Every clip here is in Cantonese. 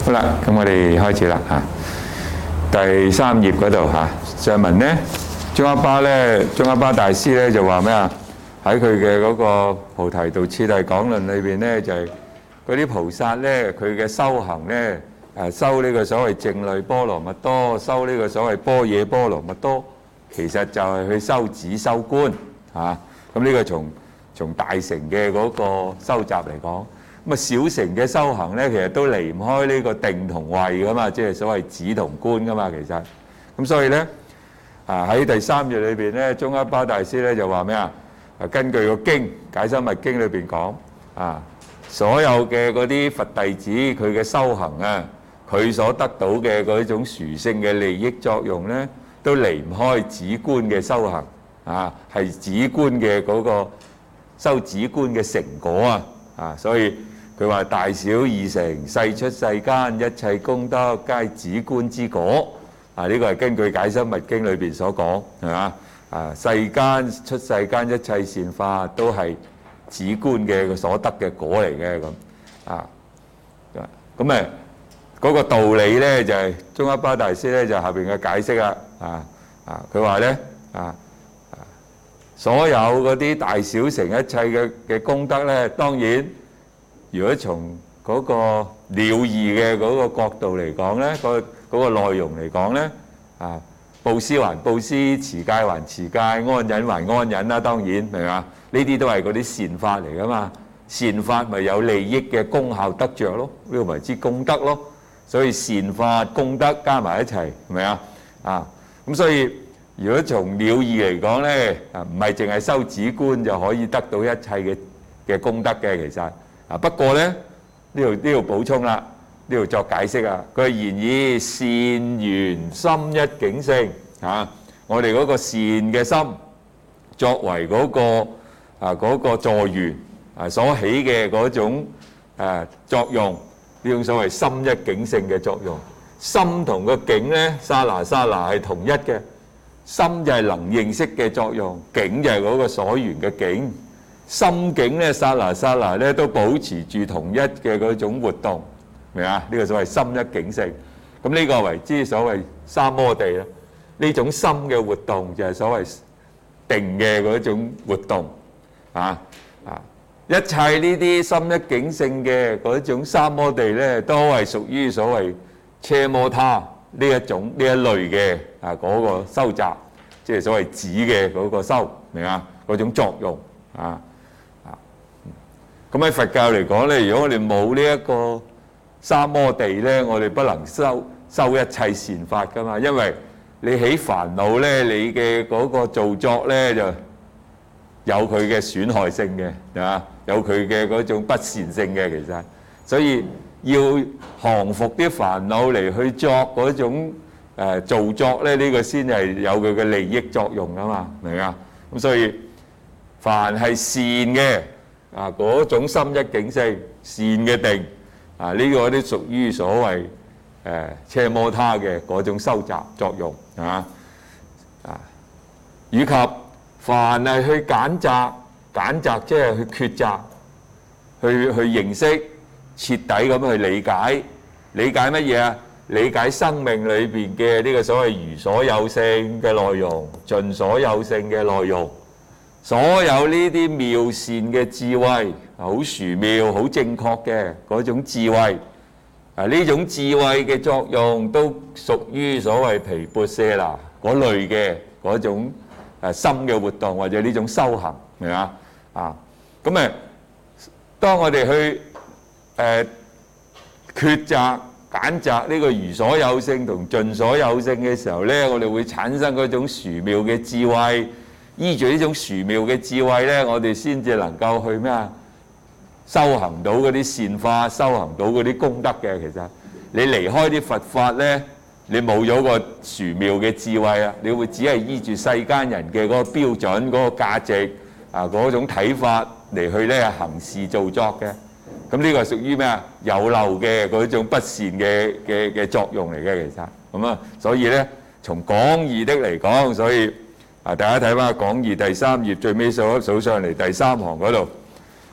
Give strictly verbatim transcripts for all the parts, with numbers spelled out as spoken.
好啦，咁我哋開始啦嚇。第三頁嗰度嚇，上文咧，宗喀巴咧，宗喀巴大師咧就話咩啊？喺佢嘅嗰個《菩提道次第講論》裏邊咧，就係嗰啲菩薩咧，佢嘅修行咧，誒修呢個所謂靜慮波羅蜜多，修呢個所謂般若波羅蜜多，其實就係去修止修觀嚇。咁呢個從從大乘嘅嗰個修習嚟講。咁啊，小乘嘅修行咧，其實都離唔開呢個定同慧噶嘛，即係所謂止同觀噶嘛，其實。咁所以咧，啊喺第三頁裏邊咧，宗喀巴大師咧就話咩啊？啊，根據個經《解深密經》裏邊講啊，所有嘅嗰啲佛弟子佢嘅修行啊，佢所得到嘅嗰種殊勝嘅利益作用咧，都離唔開止觀嘅修行啊，係止觀嘅嗰個修止觀嘅成果啊，啊，所以。佢話大小二乘，世出世間，一切功德皆止觀之果。啊，呢個係根據《解深密經》裏邊所講，係嘛？啊，世間出世間一切善法都係止觀嘅所得嘅果嚟嘅咁。啊，咁誒嗰個道理咧就係宗喀巴大師咧就下邊嘅解釋啦。啊啊，佢話咧啊啊，所有嗰啲大小乘一切嘅嘅功德咧，當然。如果從嗰個了義嘅嗰個角度嚟講咧，嗰嗰個內容嚟講咧，啊，布施還布施，持戒還持戒，安忍還安忍啦，當然明嘛？呢啲都係嗰啲善法嚟噶嘛，善法咪有利益嘅功效得著咯，呢個為之功德咯。所以善法功德加埋一齊，係咪啊？啊，咁所以如果從了義嚟講咧，啊，唔係淨係修止觀就可以得到一切嘅嘅功德嘅，其實。啊，不過咧，呢度呢度補充啦，呢度作解釋啊。佢係言以善緣心一境性啊，我哋嗰個善嘅心作為嗰個啊嗰個助緣啊所起嘅嗰種誒作用，呢種所謂心一境性嘅作用。心同個境咧，剎那剎那係同一嘅。心就係能認識嘅作用，境就係嗰個所緣嘅境。心境咧，剎那剎那咧都保持住同一嘅嗰種活動，明啊？呢個所謂心一境性，咁呢個為之所謂三摩地啦。呢種心嘅活動就係所謂定嘅嗰種活動，啊啊！一切呢啲心一境性嘅嗰種三摩地咧，都係屬於所謂奢摩他呢一種呢一類嘅啊嗰個修習，即係所謂止嘅嗰個修，明啊？嗰種作用啊。咁喺佛教嚟講咧，如果我哋冇呢一個三摩地咧，我哋不能修修一切善法噶嘛。因為你起煩惱咧，你嘅嗰個造作咧就有佢嘅損害性嘅，係嘛？有佢嘅嗰種不善性嘅，其實。所以要降服啲煩惱嚟去作嗰種誒造作咧，呢個先係有佢嘅利益作用噶嘛，明唔明啊？咁所以凡係善嘅。啊！嗰種心一境性善嘅定啊，呢個都屬於所謂誒奢摩他嘅嗰種修習作用啊啊，以及凡係去揀擇揀擇，即係去抉擇，去去認識徹底咁去理解理解乜嘢啊？理解生命裏邊嘅呢個所謂如所有性嘅內容，盡所有性嘅內容。所有呢啲妙善嘅智慧，好殊妙、好正確嘅嗰種智慧，啊呢種智慧嘅作用都屬於所謂毗缽舍那嗰類嘅嗰種誒心嘅活動，或者呢種修行，明嘛？啊，咁誒，當我哋去誒抉擇揀擇呢個如所有性同盡所有性嘅時候咧，我哋會產生嗰種殊妙嘅智慧。依住呢種殊妙嘅智慧咧，我哋先至能夠去咩啊？修行到嗰啲善法，修行到嗰啲功德嘅。其實你離開啲佛法咧，你冇咗個殊妙嘅智慧啊！你會只係依住世間人嘅嗰個標準、嗰個價值啊嗰種睇法嚟去咧行事造作嘅。咁呢個係屬於咩啊？有漏嘅嗰種不善嘅嘅嘅作用嚟嘅。其實咁啊，所以咧從廣義的嚟講，所以。啊！大家睇翻《廣義》第三頁最尾數一數上嚟第三行嗰度，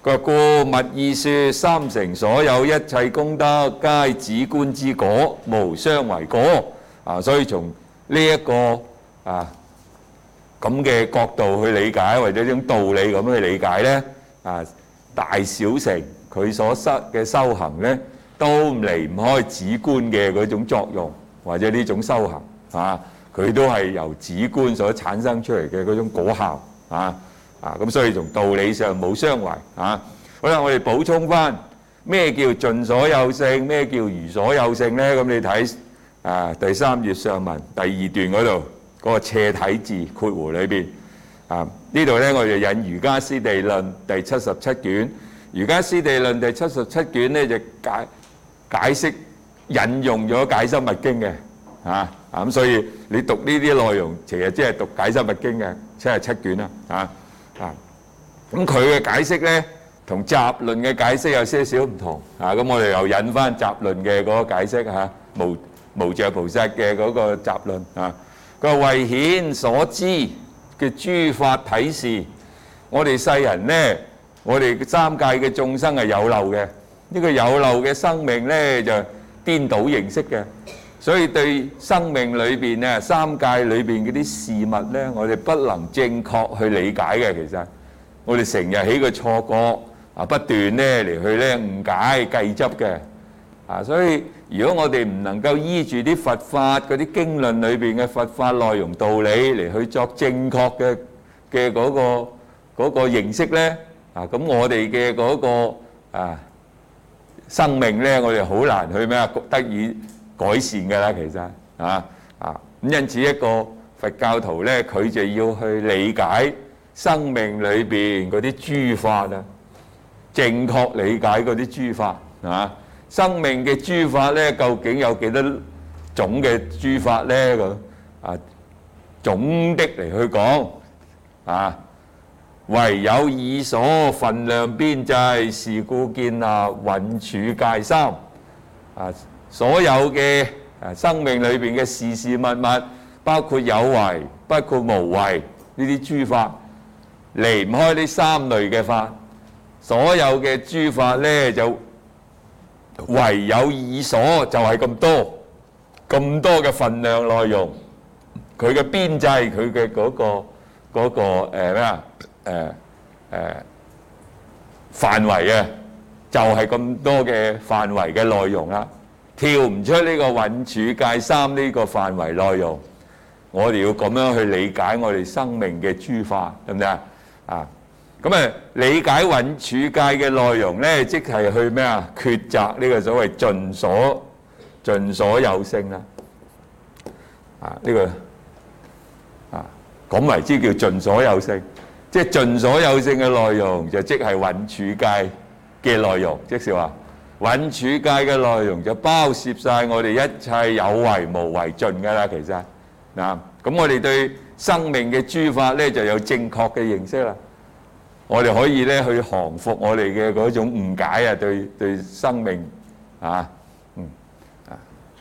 佢話：故密意說，三乘所有一切功德，皆止觀之果，無相違果。啊，所以從呢一個啊咁嘅角度去理解，或者呢種道理咁去理解咧，啊大小乘佢所失嘅修行咧，都離唔開止觀嘅嗰種作用，或者呢種修行啊，佢都係由止觀所產生出嚟嘅嗰種果效啊。啊，咁所以從道理上冇相違啊。好啦，我哋補充翻咩叫盡所有性，咩叫如所有性咧？咁你睇啊第三頁上文第二段嗰度嗰個斜體字括弧裏邊啊，呢度咧我哋引《瑜伽師地論》第七十七卷，《瑜伽師地論》第七十七卷咧就解解釋引用咗《解深密經》嘅啊，咁所以你讀呢啲內容，其實即係讀《解深密經》嘅七十七卷啦，啊。啊，咁佢嘅解釋咧，同集論嘅解釋有些少唔同啊。咁我哋又引翻集論嘅嗰個解釋嚇，無無著菩薩嘅嗰個集論啊。佢話為顯所知嘅諸法體事，我哋世人咧，我哋三界嘅眾生係有漏嘅，呢個有漏嘅生命咧就顛倒認識嘅，所以對生命裏邊咧，三界裏邊嗰啲事物咧，我哋不能正確去理解嘅。其實我哋成日起個錯覺啊，不斷咧嚟去咧誤解計執嘅啊。所以如果我哋唔能夠依住啲佛法嗰啲經論裏邊嘅佛法內容道理嚟去作正確嘅嘅嗰個嗰個認識咧啊，咁我哋嘅嗰個啊生命咧，我哋好難去咩啊得以改善㗎啦，其實啊啊咁，因此一個佛教徒咧，佢就要去理解生命裏邊嗰啲諸法啊，正確理解嗰啲諸法啊。生命嘅諸法咧，究竟有幾多種嘅諸法咧？咁啊，總的嚟去講啊，唯有以所分量邊際，是故建立蘊處界三啊。所有嘅啊生命裏邊嘅事事物物，包括有為，包括無為呢啲諸法，離唔開呢三類嘅法。所有嘅諸法咧，就唯有以所就係咁多，咁多嘅分量內容，佢嘅邊際，佢嘅嗰個嗰個誒咩啊誒誒範圍啊，就係咁多嘅範圍嘅內容啦。跳唔出呢個蘊處界三呢個範圍內容，我哋要咁樣去理解我哋生命嘅諸法，得唔得啊？啊，咁啊理解蘊處界嘅內容咧，即係去咩啊？抉擇呢個所謂盡所盡所有性啦。啊，呢個啊咁為之叫盡所有性，即係盡所有性嘅內容就即係蘊處界嘅內容，即是話。蘊處界嘅內容就包攝曬我哋一切有為無為盡㗎啦，其實嗱，咁我哋對生命嘅諸法咧就有正確嘅認識啦。我哋可以咧去降服我哋嘅嗰種誤解啊，對對生命啊，嗯啊，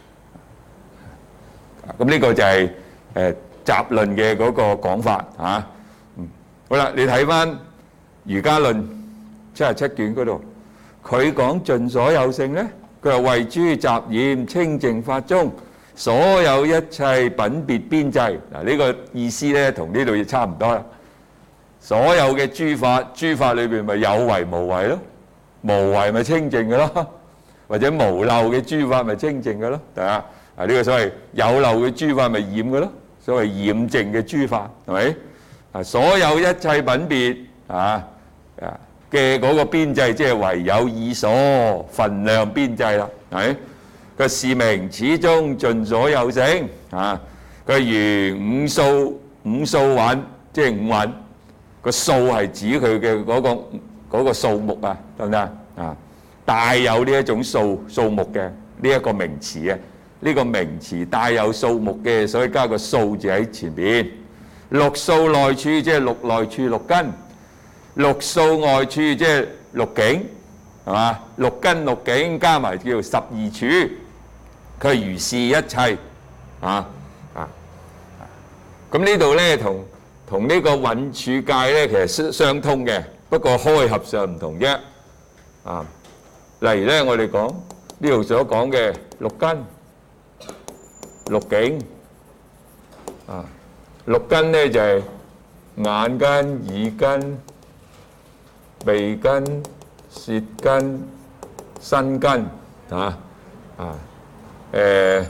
咁呢個就係誒集論嘅嗰個講法啊，嗯，好啦，你睇翻《瑜伽論》七十七卷嗰度。佢講盡所有性咧，佢話為諸雜染清淨法中，所有一切品別邊際。嗱，呢個意思咧同呢度亦差唔多啦。所有嘅諸法，諸法裏邊咪有為無為咯，無為咪清淨嘅咯，或者無漏嘅諸法咪清淨嘅咯，係嘛？啊，呢個所謂有漏嘅諸法咪染嘅咯，所謂染淨嘅諸法係咪？啊，所有一切品別啊啊嘅嗰個邊際，即係唯有以所分量邊際啦，係個是名始終盡所有性啊！佢如五數五數蘊，即係五蘊個數係指佢嘅嗰個嗰個數目啊，得唔得啊？帶有呢一種數數目嘅呢一個名詞啊，呢個名詞帶有數目嘅，所以加個數字喺前邊。六數內處即係六內處六根。六數外處即係六境，係嘛？六根六境加埋叫做十二處，佢如是一切啊啊！咁呢度咧同同呢個蘊處界咧其實相相通嘅不過開合上唔同啫。啊，例如咧，我哋講呢度所講嘅六根、六境。啊，六根咧就係眼根、耳根、鼻根、舌根、身根啊啊誒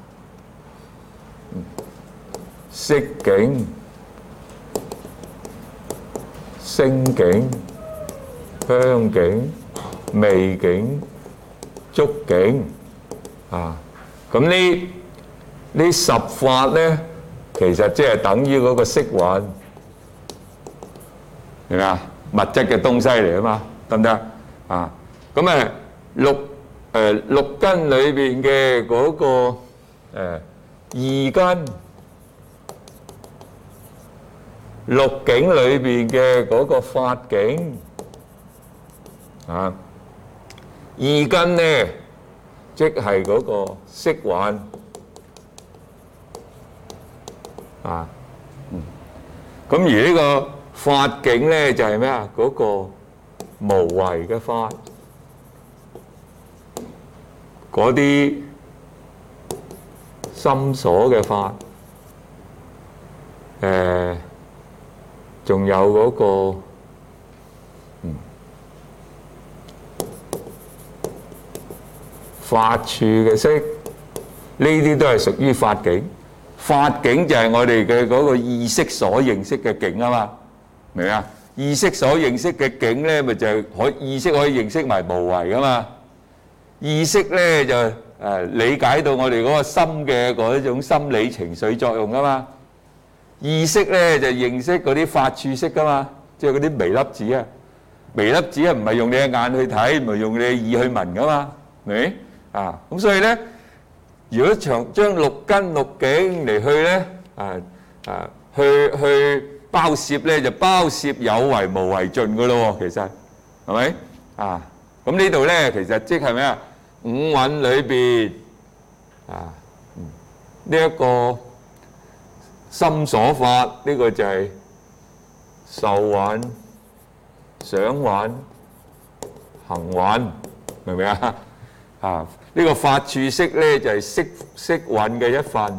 色境、聲境、香境、味境、觸境啊。咁呢呢十法咧，其實即係等於嗰個色蘊，明嘛？物質嘅東西嚟啊嘛，得唔得啊？咁誒六誒六根裏邊嘅嗰個誒意根，六境裏邊嘅嗰個法境啊，意根咧即係嗰個色蘊啊，嗯，咁而呢個法境咧就係咩啊？嗰個無為嘅法，嗰啲心所嘅法，誒，仲有嗰個嗯法處嘅色，呢啲都係屬於法境。法境就係我哋嘅嗰個意識所認識嘅境啊嘛，明啊？意識所認識嘅境咧，咪就係可意識可以認識埋無為噶嘛？意識咧就誒理解到我哋嗰個心嘅嗰一種心理情緒作用啊嘛。意識咧就認識嗰啲法處識噶嘛，即係嗰啲微粒子啊。微粒子啊唔係用你嘅眼去睇，唔係用你嘅耳去聞噶嘛，明啊？咁所以咧，如果將將六根六境嚟去咧，啊啊去去包攝咧，就包攝有為無為盡噶咯喎，其實係咪啊？咁呢度咧，其實即係咩啊？五蘊裏邊啊，呢一個心所法，呢個就係受蘊、想蘊、行蘊，明唔明啊？啊，呢個法處識咧就係色色蘊嘅一份，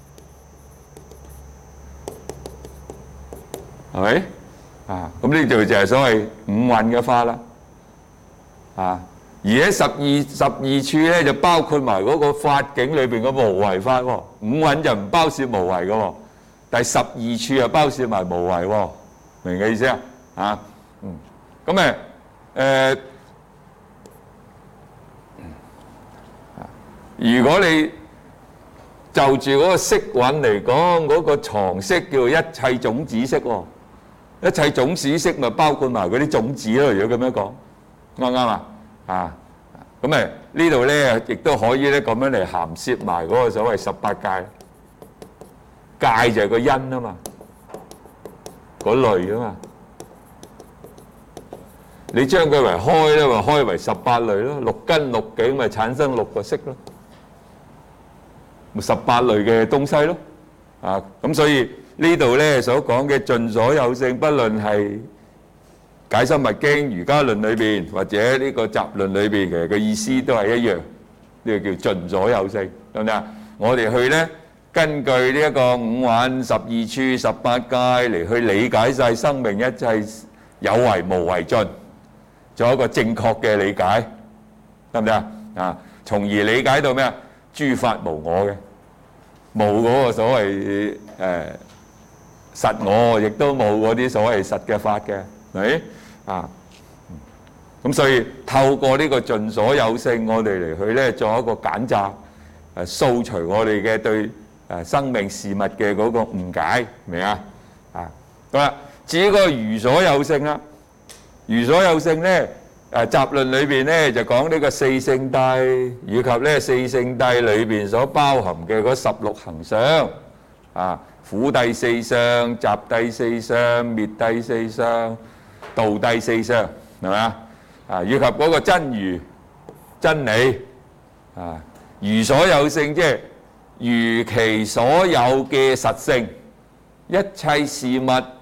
係咪？啊，咁呢度就係所謂五蘊嘅法啦。啊，而喺十二十二處咧就包括埋嗰個法境裏邊嘅無為法喎。五蘊就唔包攝無為嘅喎，但係十二處又包攝埋無為喎，明嘅意思啊？啊，嗯，咁誒誒。如果你就住嗰個色蘊嚟講，嗰個藏識叫做一切種子識喎，一切種子識咪包括埋嗰啲種子咯。如果咁樣講，啱唔啱啊？啊，咁誒呢度咧亦都可以咧咁樣嚟涵攝埋嗰個所謂十八界，界就係個因啊嘛，嗰類啊嘛，你將佢為開咧，咪開為十八類咯，六根六境咪產生六個識咯。十八類嘅東西咯，啊咁所以呢度咧所講嘅盡所有性，不論係解深密經、瑜伽論裏邊或者呢個集論裏邊，其實個意思都係一樣，呢個叫盡所有性，得唔得啊？我哋去咧根據呢一個五蘊、十二處、十八界嚟去理解晒生命一切有為無為盡，做一個正確嘅理解，得唔得啊？啊，從而理解到咩啊？諸法無我嘅，冇嗰個所謂誒實我，亦都冇嗰啲所謂實嘅法嘅，係咪啊？咁所以透過呢個盡所有性，我哋嚟去咧做一個揀擇，誒掃除我哋嘅對誒生命事物嘅嗰個誤解，明啊？啊，好啦，至於嗰個餘所有性啦，餘所有性咧。誒集論裏邊咧就講呢個四聖諦，以及咧四聖諦裏邊所包含嘅嗰十六行相，啊苦諦四相、集諦四相、滅諦四相、道諦四相，係咪啊？啊以及嗰個真如真理，啊餘所有性即係如其所有嘅實性，一切事物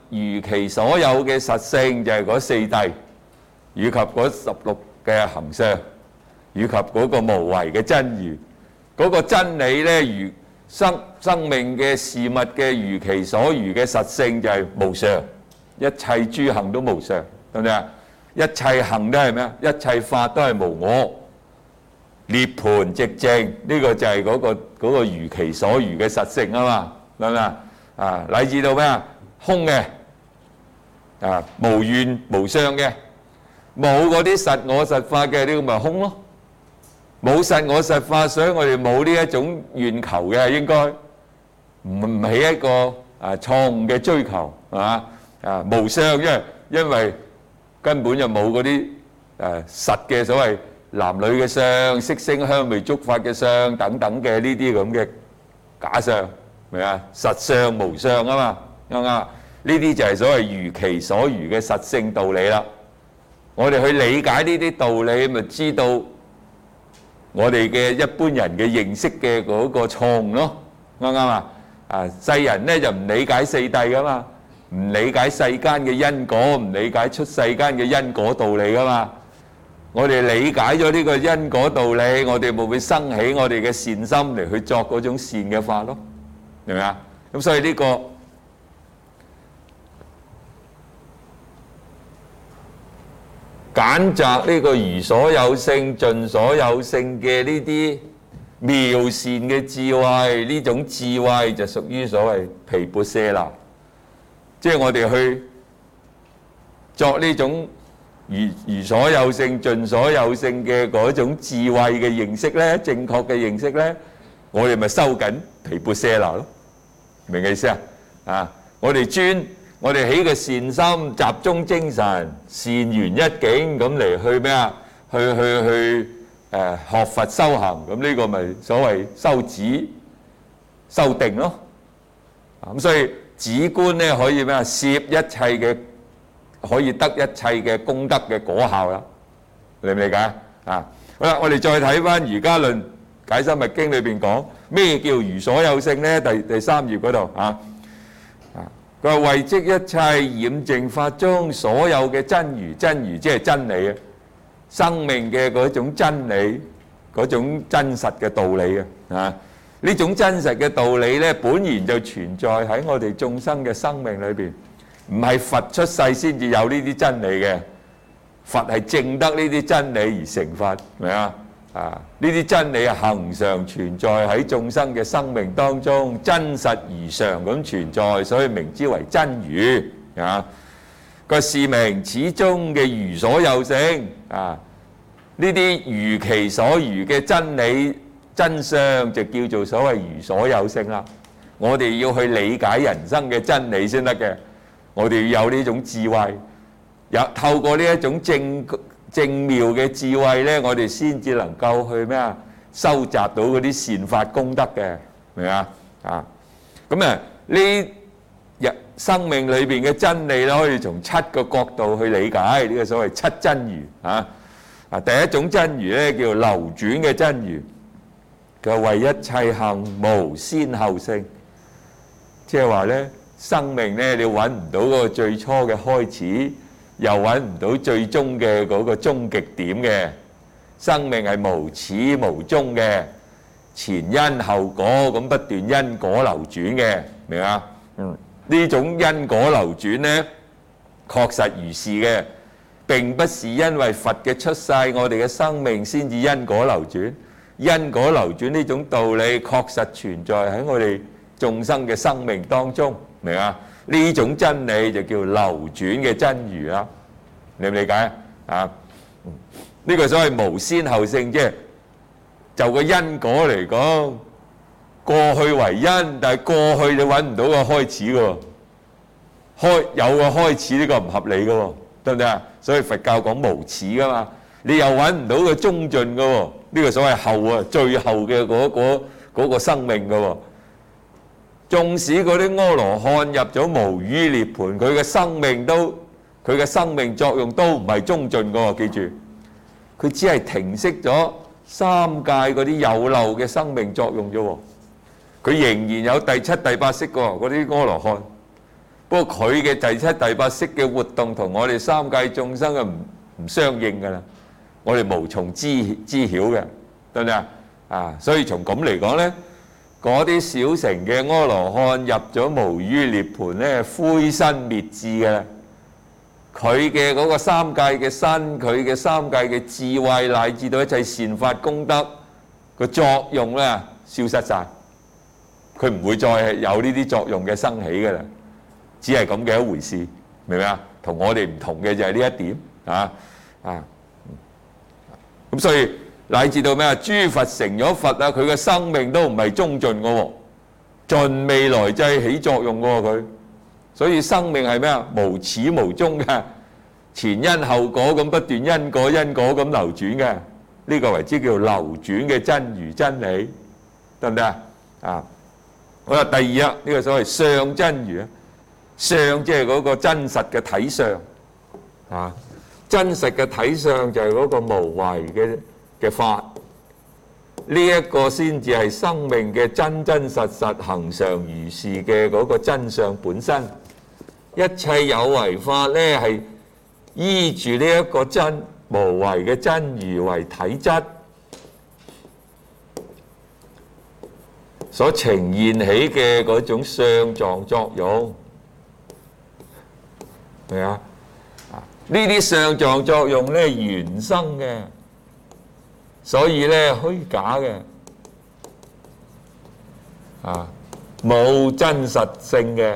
如其所有嘅實性，就係嗰四諦，以及嗰十六嘅行相，以及嗰個無為嘅真如。嗰個真理咧，如生生命嘅事物嘅如其所如嘅實性就係無常，一切諸行都無常，對唔對啊？一切行都係咩啊？一切法都係無我，涅槃寂靜，呢個就係嗰個嗰個如其所如嘅實性啊嘛，係咪啊？啊，乃至到咩啊？空嘅，啊無願無相嘅，冇嗰啲實我實法嘅，呢個咪空咯。冇實我實法，所以我哋冇呢一種願求嘅，應該唔唔係一個啊錯誤嘅追求，係嘛？啊無相，因為因為根本就冇嗰啲誒實嘅所謂男女嘅相、色聲香味觸法嘅相等等嘅呢啲咁嘅假相，明啊？實相無相啊嘛，啱唔啱？呢啲就係所謂如其所如嘅實性道理啦。我哋去理解呢啲道理，咪知道我哋嘅一般人嘅認識嘅嗰個錯誤咯，啱唔啱啊？啊，世人咧就唔理解四諦噶嘛，唔理解世間嘅因果，唔理解出世間嘅因果道理噶嘛。我哋理解咗呢個因果道理，我哋會唔會生起我哋嘅善心嚟去作嗰種善嘅法咯？明唔明啊？咁所以呢個揀擇呢個如所有性、盡所有性嘅呢啲妙善嘅智慧，呢種智慧就屬於所謂毗缽舍那，即係我哋去作呢種如如所有性、盡所有性嘅嗰種智慧嘅認識咧，正確嘅認識咧，我哋咪收緊毗缽舍那咯，明嘅意思啊？啊，我哋專。我哋起個善心，集中精神，善緣一境咁嚟去咩啊？去去去誒學佛修行，咁呢個咪所謂修止、修定咯。咁所以止觀咧可以咩啊？攝一切嘅，可以得一切嘅功德嘅果效啦。理唔理解啊？好啦，我哋再睇翻《瑜伽論解深密經》裏邊講咩叫如所有性咧？第第三頁嗰度啊。佢話為即一切染淨法中所有嘅真如，真如即係真理啊，生命嘅嗰種真理，嗰種真實嘅道理啊，啊呢種真實嘅道理咧，本然就存在喺我哋眾生嘅生命裏邊，唔係佛出世先至有呢啲真理嘅，佛係證得呢啲真理而成佛，明啊？啊！呢啲真理係恆常存在喺眾生嘅生命當中，真實而常咁存在，所以名之為真如啊！個是名始終嘅如所有性啊！呢啲如其所如嘅真理真相就叫做所謂如所有性啦。我哋要去理解人生嘅真理先得嘅，我哋要有呢種智慧，有透過呢一種正正妙嘅智慧咧，我哋先至能夠去咩啊？收集到嗰啲善法功德嘅，明啊？啊，咁啊呢日生命裏邊嘅真理咧，可以從七個角度去理解呢個所謂七真如啊。啊，第一種真如咧叫流轉嘅真如，佢為一切行無先後性，即係話咧生命咧你揾唔到嗰個最初嘅開始。又揾唔到最終嘅嗰個終極點嘅，生命係無始無終嘅，前因後果咁不斷因果流轉嘅，明啊？嗯，呢種因果流轉呢，確實如是嘅，並不是因為佛嘅出世，我哋嘅生命先至因果流轉。因果流轉呢種道理確實存在喺我哋眾生嘅生命當中，明啊？呢種真理就叫流轉嘅真如啦，理唔理解啊？呢個所謂無先後性，即係就個因果嚟講，過去為因，但係過去你揾唔到個開始嘅喎，開有個開始呢個唔合理嘅喎，對唔對啊？所以佛教講無始㗎嘛，你又揾唔到個終盡嘅喎，呢個所謂後啊，最後嘅嗰嗰嗰個生命嘅喎。縱使嗰啲阿羅漢入咗無餘涅槃，佢嘅生命都佢嘅生命作用都唔係終盡嘅喎，記住，佢只係停息咗三界嗰啲有漏嘅生命作用啫喎，佢仍然有第七、第八識嘅喎，嗰啲阿羅漢， 不過佢嘅第七、第八識嘅活動同我哋三界眾生係唔唔相應㗎啦，我哋無從知知曉嘅，得唔得啊？啊，所以從咁嚟講咧，嗰啲小乘嘅阿羅漢入咗無餘涅槃咧，灰身滅智嘅啦。佢嘅嗰個三界嘅身，佢嘅三界嘅智慧，乃至到一切善法功德個作用咧，消失晒，佢唔會再有呢啲作用嘅生起嘅啦，只係咁嘅一回事，明唔明啊？同我哋唔同嘅就係呢一點啊啊！咁所以乃至到咩啊？諸佛成咗佛啊，佢嘅生命都唔係終盡嘅喎，盡未來際起作用嘅喎佢。所以生命係咩啊？無始無終嘅，前因後果咁不斷因果因果咁流轉嘅，呢個為之叫流轉嘅真如真理，得唔得啊？啊，好啦，第二啊，呢個所謂相真如啊，相即係嗰個真實嘅體相啊，真實嘅體相就係嗰個無為嘅嘅法，呢一個先至係生命嘅真真實實恆常如是嘅嗰個真相本身。一切有為法咧，係依住呢一個真無為嘅真如為體質所呈現起嘅嗰種相狀作用，係咪啊？呢啲相狀作用咧緣生嘅，所以咧虛假嘅，啊冇真實性嘅。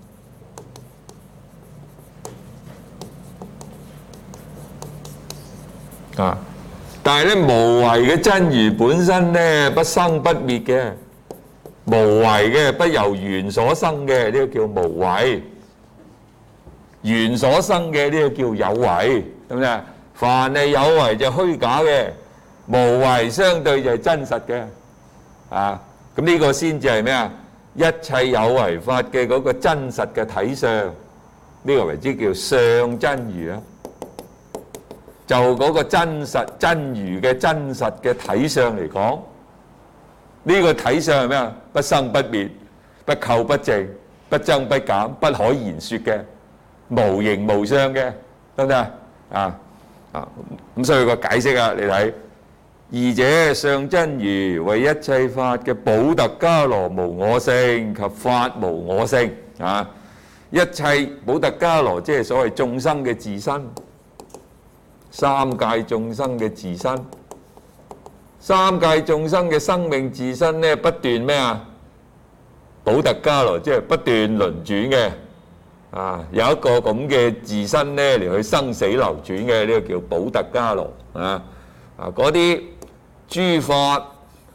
啊！但係咧，無為嘅真如本身咧，不生不滅嘅，無為嘅，不由緣所生嘅，呢個叫無為；緣所生嘅呢個叫有為，咁咧，凡係有為就虛假嘅，無為相對就係真實嘅。啊！咁呢個先至係咩啊？一切有為法嘅嗰個真實嘅體相，呢個為之叫相真如啊！就嗰個真實真如嘅真實嘅體相嚟講，呢個體相係咩啊？不生不滅，不垢不淨，不增不減，不可言說嘅，無形無相嘅，得唔得啊？啊啊！咁所以個解釋啊，你睇二者相真如為一切法嘅補特伽羅無我性及法無我性啊！一切補特伽羅即係所謂眾生嘅自身。三界眾生嘅自身，三界眾生嘅生命自身咧不斷咩啊？補特伽羅即係不斷輪轉嘅，啊有一個咁嘅自身咧嚟去生死流轉嘅，呢個叫補特伽羅啊啊！嗰啲諸法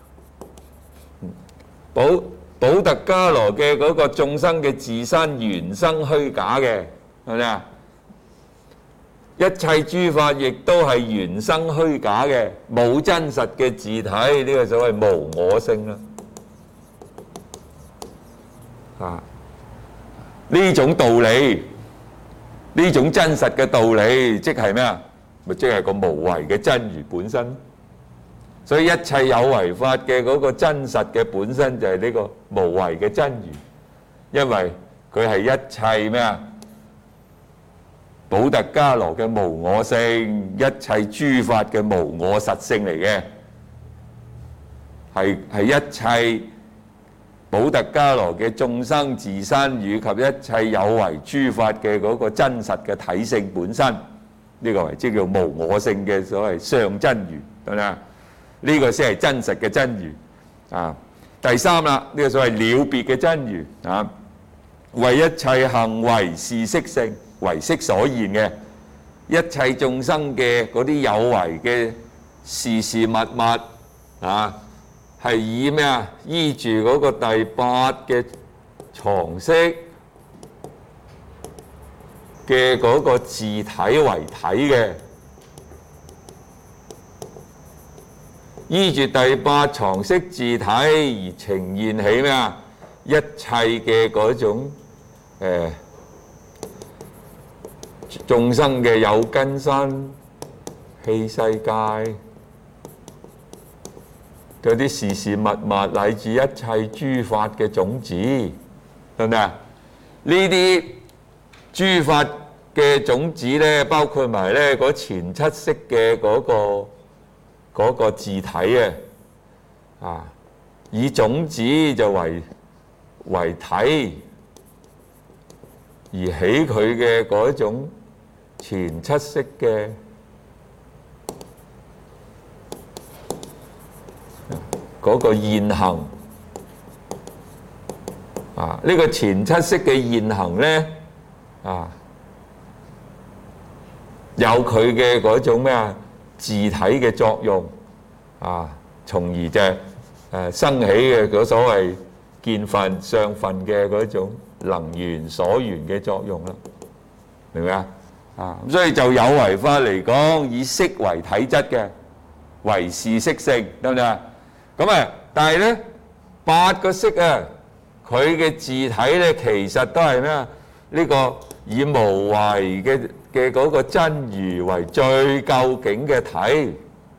補補特伽羅嘅嗰個眾生嘅自身原生虛假嘅，係咪啊？一切諸法亦都係緣生虛假嘅，冇真實嘅自體，呢個所謂無我性啦。啊，呢種道理，呢種真實嘅道理，即係咩啊？咪即係個無為嘅真如本身。所以一切有為法嘅嗰個真實嘅本身就係呢個無為嘅真如，因為佢係一切咩啊？補特伽羅嘅無我性，一切諸法嘅無我實性嚟嘅，係係一切補特伽羅嘅眾生自身，以及一切有為諸法嘅嗰個真實嘅體性本身，呢個為之叫無我性嘅所謂相真如，得唔得啊？呢個先係真實嘅真如啊！第三啦，呢個所謂了別嘅真如啊，為一切行為是色性。為色所現嘅一切眾生嘅嗰啲有為嘅事事物物啊，係以咩啊？依住嗰個第八嘅常識嘅嗰個自體為體嘅，依住第八常識自體而呈現起咩啊？一切嘅嗰種誒。眾生嘅有根身、器世界嗰啲事事物物，乃至一切諸法嘅種子，得唔得啊？呢啲諸法嘅種子咧，包括埋咧嗰前七識嘅嗰個嗰個自體啊，啊，以種子就為為體，而起佢嘅嗰種前七識嘅嗰個現行啊，呢個前七識嘅現行咧啊，有佢嘅嗰種咩啊自體嘅作用啊，從而就誒生起嘅嗰所謂見分、相分嘅嗰種能緣所緣嘅作用啦，明唔明啊？啊，咁所以就有為法嚟講，以色為體質嘅，為是色性，得唔得啊？咁啊，但係咧八個色啊，佢嘅自體咧，其實都係咩啊？呢個以無為嘅嘅嗰個真如為最究竟嘅體。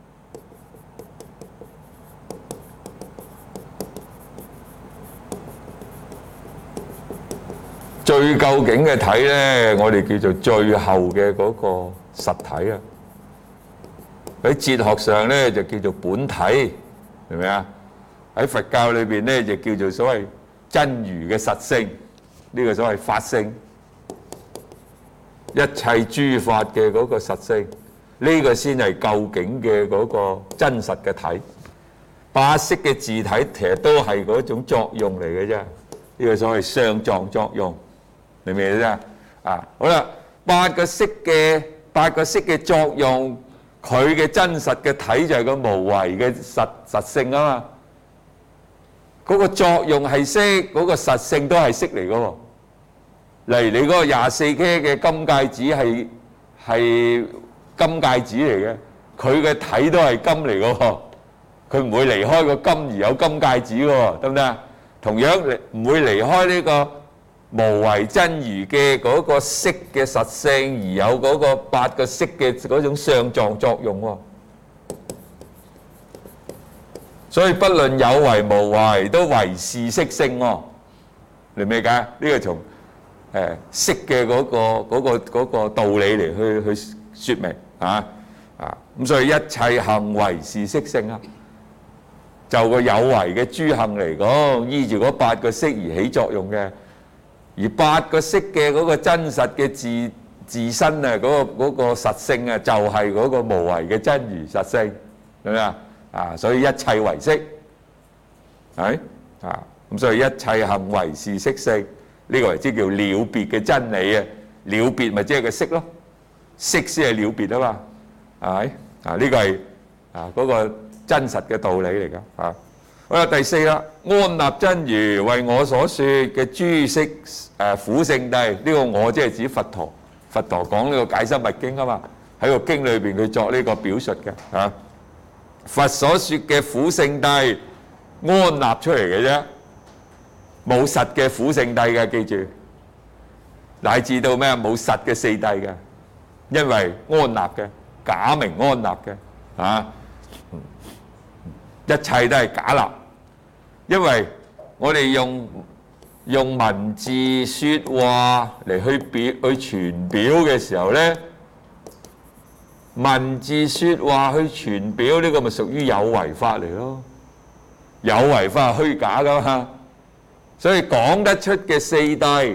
最究竟嘅體咧，我哋叫做最後嘅嗰個實體啊。喺哲學上咧就叫做本體，明唔明啊？喺佛教裏邊咧就叫做所謂真如嘅實性，呢個所謂法性，一切諸法嘅嗰個實性，呢個先係究竟嘅嗰個真實嘅體。八識嘅自體其實都係嗰種作用嚟嘅啫，呢個所謂相狀作用。明唔明啫？啊，好啦，八個識嘅八個識嘅作用，佢嘅真實嘅體就係個無為嘅實實性啊嘛。嗰個作用係識，嗰個實性都係識嚟噶喎。例如你嗰個廿四 K 嘅金戒指係係金戒指嚟嘅，佢嘅體都係金嚟噶喎，佢唔會離開個金而有金戒指噶喎，得唔得啊？同樣唔會離開呢個無為真如嘅嗰個識嘅實性，而有嗰個八個識嘅嗰種相狀作用喎。所以不論有為無為，都為是色性喎。你明唔明解？呢個從誒識嘅嗰個嗰個嗰個道理嚟去去説明啊啊！咁所以一切行為是色性啊。就個有為嘅諸行嚟講，依住嗰八個識而起作用嘅。而八個識嘅嗰個真實嘅自自身啊，嗰個嗰個實性啊，就係嗰個無為嘅真如實性，係咪啊？啊，所以一切為識，係啊，咁所以一切行為是色性，呢個為之叫了別嘅真理啊。了別咪即係個識咯，識先係了別啊嘛，係咪啊？呢個係啊嗰個真實嘅道理嚟㗎啊。好啦，第四啦，安立真如為我所説嘅諸色誒苦聖諦，呢個我即係指佛陀，佛陀講呢個解深密經啊嘛，喺個經裏邊佢作呢個表述嘅嚇。佛所説嘅苦聖諦安立出嚟嘅啫，冇實嘅苦聖諦嘅，記住，乃至到咩啊冇實嘅四諦嘅，因為安立嘅假名安立嘅嚇，一切都係假立。因為我哋用用文字説話嚟去表去傳表嘅時候咧，文字説話去傳表呢個咪屬於有為法嚟咯。有為法係虛假噶嘛，所以講得出嘅四諦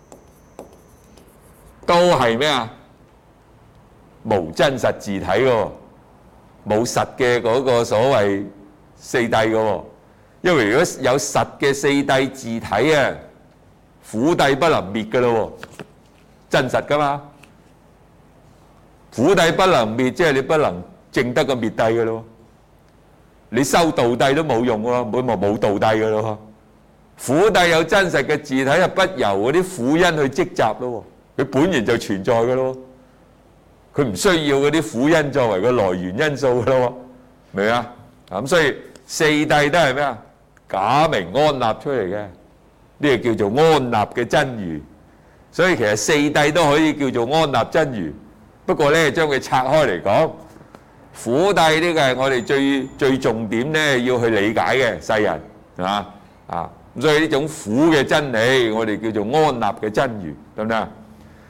都係咩啊？無真實自體嘅，冇實嘅嗰個所謂四諦嘅。因為如果有實嘅四諦自體啊，苦諦不能滅嘅咯，真實噶嘛。苦諦不能滅，即係你不能證得個滅諦嘅咯。你修道諦都冇用喎，冇冇冇道諦嘅咯。苦諦有真實嘅自體，係不由嗰啲苦因去積集咯，佢本然就存在嘅咯。佢唔需要嗰啲苦因作為個來源因素嘅咯，明啊？咁所以四諦都係咩啊？假名安立出嚟嘅，呢個叫做安立嘅真如。所以其實四諦都可以叫做安立真如，不過咧將佢拆開嚟講，苦諦呢個係我哋最最重點咧要去理解嘅世人啊啊！咁所以呢種苦嘅真理，我哋叫做安立嘅真如，得唔得？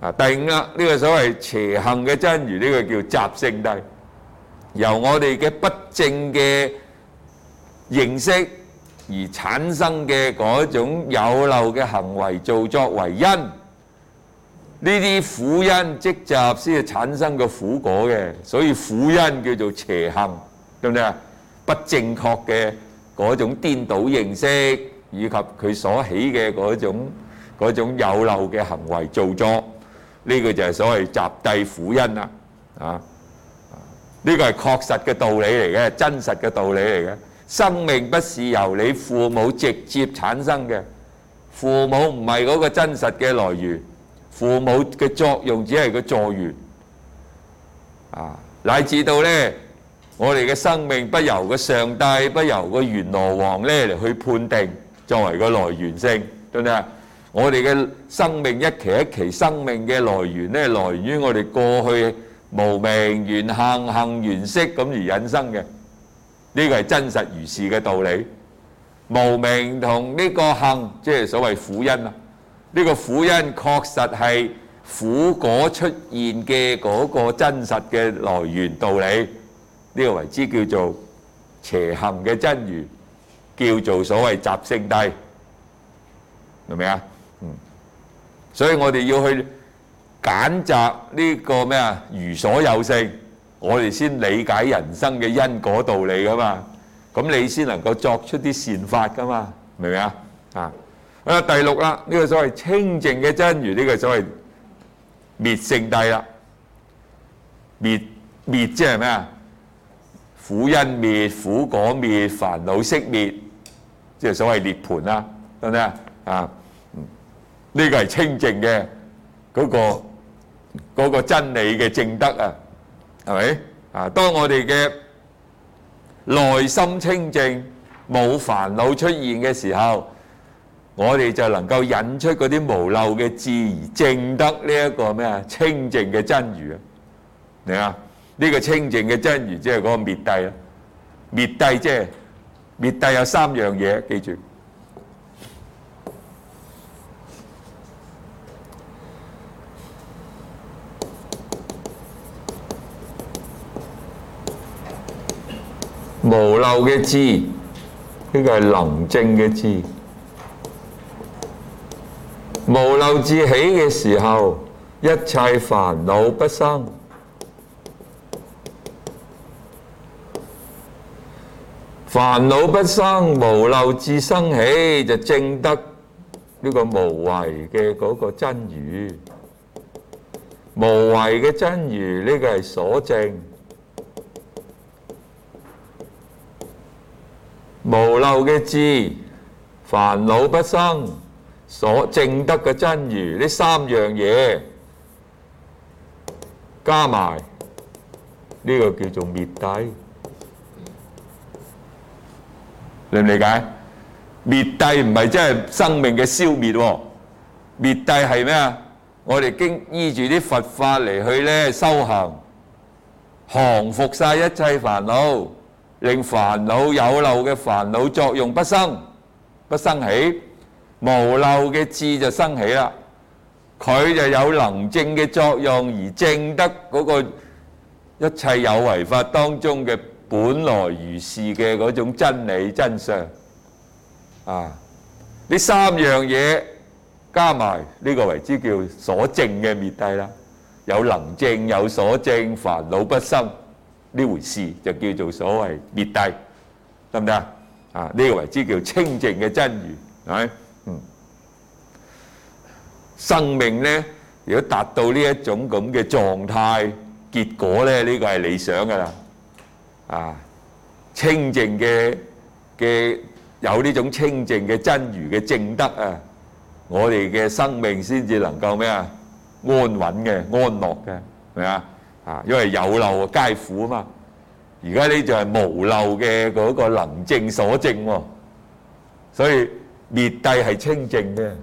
啊，第五啦，呢個所謂邪行嘅真如，呢個叫習聖諦，由我哋嘅不正嘅認識而產生嘅嗰種有漏嘅行為造作為因，呢啲苦因積集先係產生個苦果嘅，所以苦因叫做邪行，對唔對啊？不正確嘅嗰種顛倒認識，以及佢所起嘅嗰種嗰種有漏嘅行為造作。呢個就係所謂集諦苦因啦，啊，呢個係確實嘅道理嚟嘅，真實嘅道理嚟嘅。生命不是由你父母直接產生嘅，父母唔係嗰個真實嘅來源，父母嘅作用只係個助緣，啊，乃至到呢，我哋嘅生命不由個上帝，不由個閻羅王呢嚟去判定作為個來源性，對唔對啊？我哋嘅生命一期一期生命嘅來源咧，來源於我哋過去無明緣行行緣識咁而引生嘅，呢個係真實如是嘅道理。無明同呢個行，即係所謂苦因啊。呢個苦因確實係苦果出現嘅嗰個真實嘅來源道理，呢個為之叫做邪行嘅真如，叫做所謂習聖諦，明唔明啊？所以我哋要去揀擇呢個咩啊？如所有性，我哋先理解人生嘅因果道理噶嘛。咁你先能夠作出啲善法噶嘛，明唔明啊？啊，好啦，第六啦，呢個所謂清淨嘅真如，呢個所謂滅聖諦啦。滅滅即係咩啊？苦因滅、苦果滅、煩惱識滅，即係所謂涅槃啦，得唔得啊？啊！呢個係清淨嘅嗰個嗰個真理嘅正德啊，係咪啊？當我哋嘅內心清淨，冇煩惱出現嘅時候，我哋就能夠引出嗰啲無漏嘅智而證得呢一個咩啊？清淨嘅真如啊！明啊？呢個清淨嘅真如即係嗰個滅諦啦。滅諦即係滅諦有三樣嘢，記住。無漏嘅智，呢個係能證嘅智。無漏智起嘅時候，一切煩惱不生。煩惱不生，無漏智生起，就證得呢個無為嘅嗰個真如。無為嘅真如，呢個係所證。無漏嘅智，煩惱不生，所證得嘅真如，呢三樣嘢加埋，呢個叫做滅諦。理唔理解？滅諦唔係真係生命嘅消滅喎，滅諦係咩啊？我哋經依住啲佛法嚟去咧修行，降服晒一切煩惱。令煩惱有漏嘅煩惱作用不生，不生起，無漏嘅智就生起啦。佢就有能證嘅作用，而證得嗰個一切有為法當中嘅本來如是嘅嗰種真理真相。啊！呢三樣嘢加埋呢個為之叫所證嘅滅諦啦。有能證，有所證，煩惱不生。呢回事就叫做所謂滅諦，得唔得啊？啊，呢個為之叫清淨嘅真如，係咪？嗯，生命咧，如果達到呢一種咁嘅狀態，結果咧，呢個係理想噶啦。啊，清淨嘅嘅有呢種清淨嘅真如嘅正德啊，我哋嘅生命先至能夠咩啊？安穩嘅、安樂嘅，係咪啊？啊，因為有漏皆苦啊嘛，而家呢就係無漏嘅嗰個能證所證喎，所以滅諦係清淨嘅，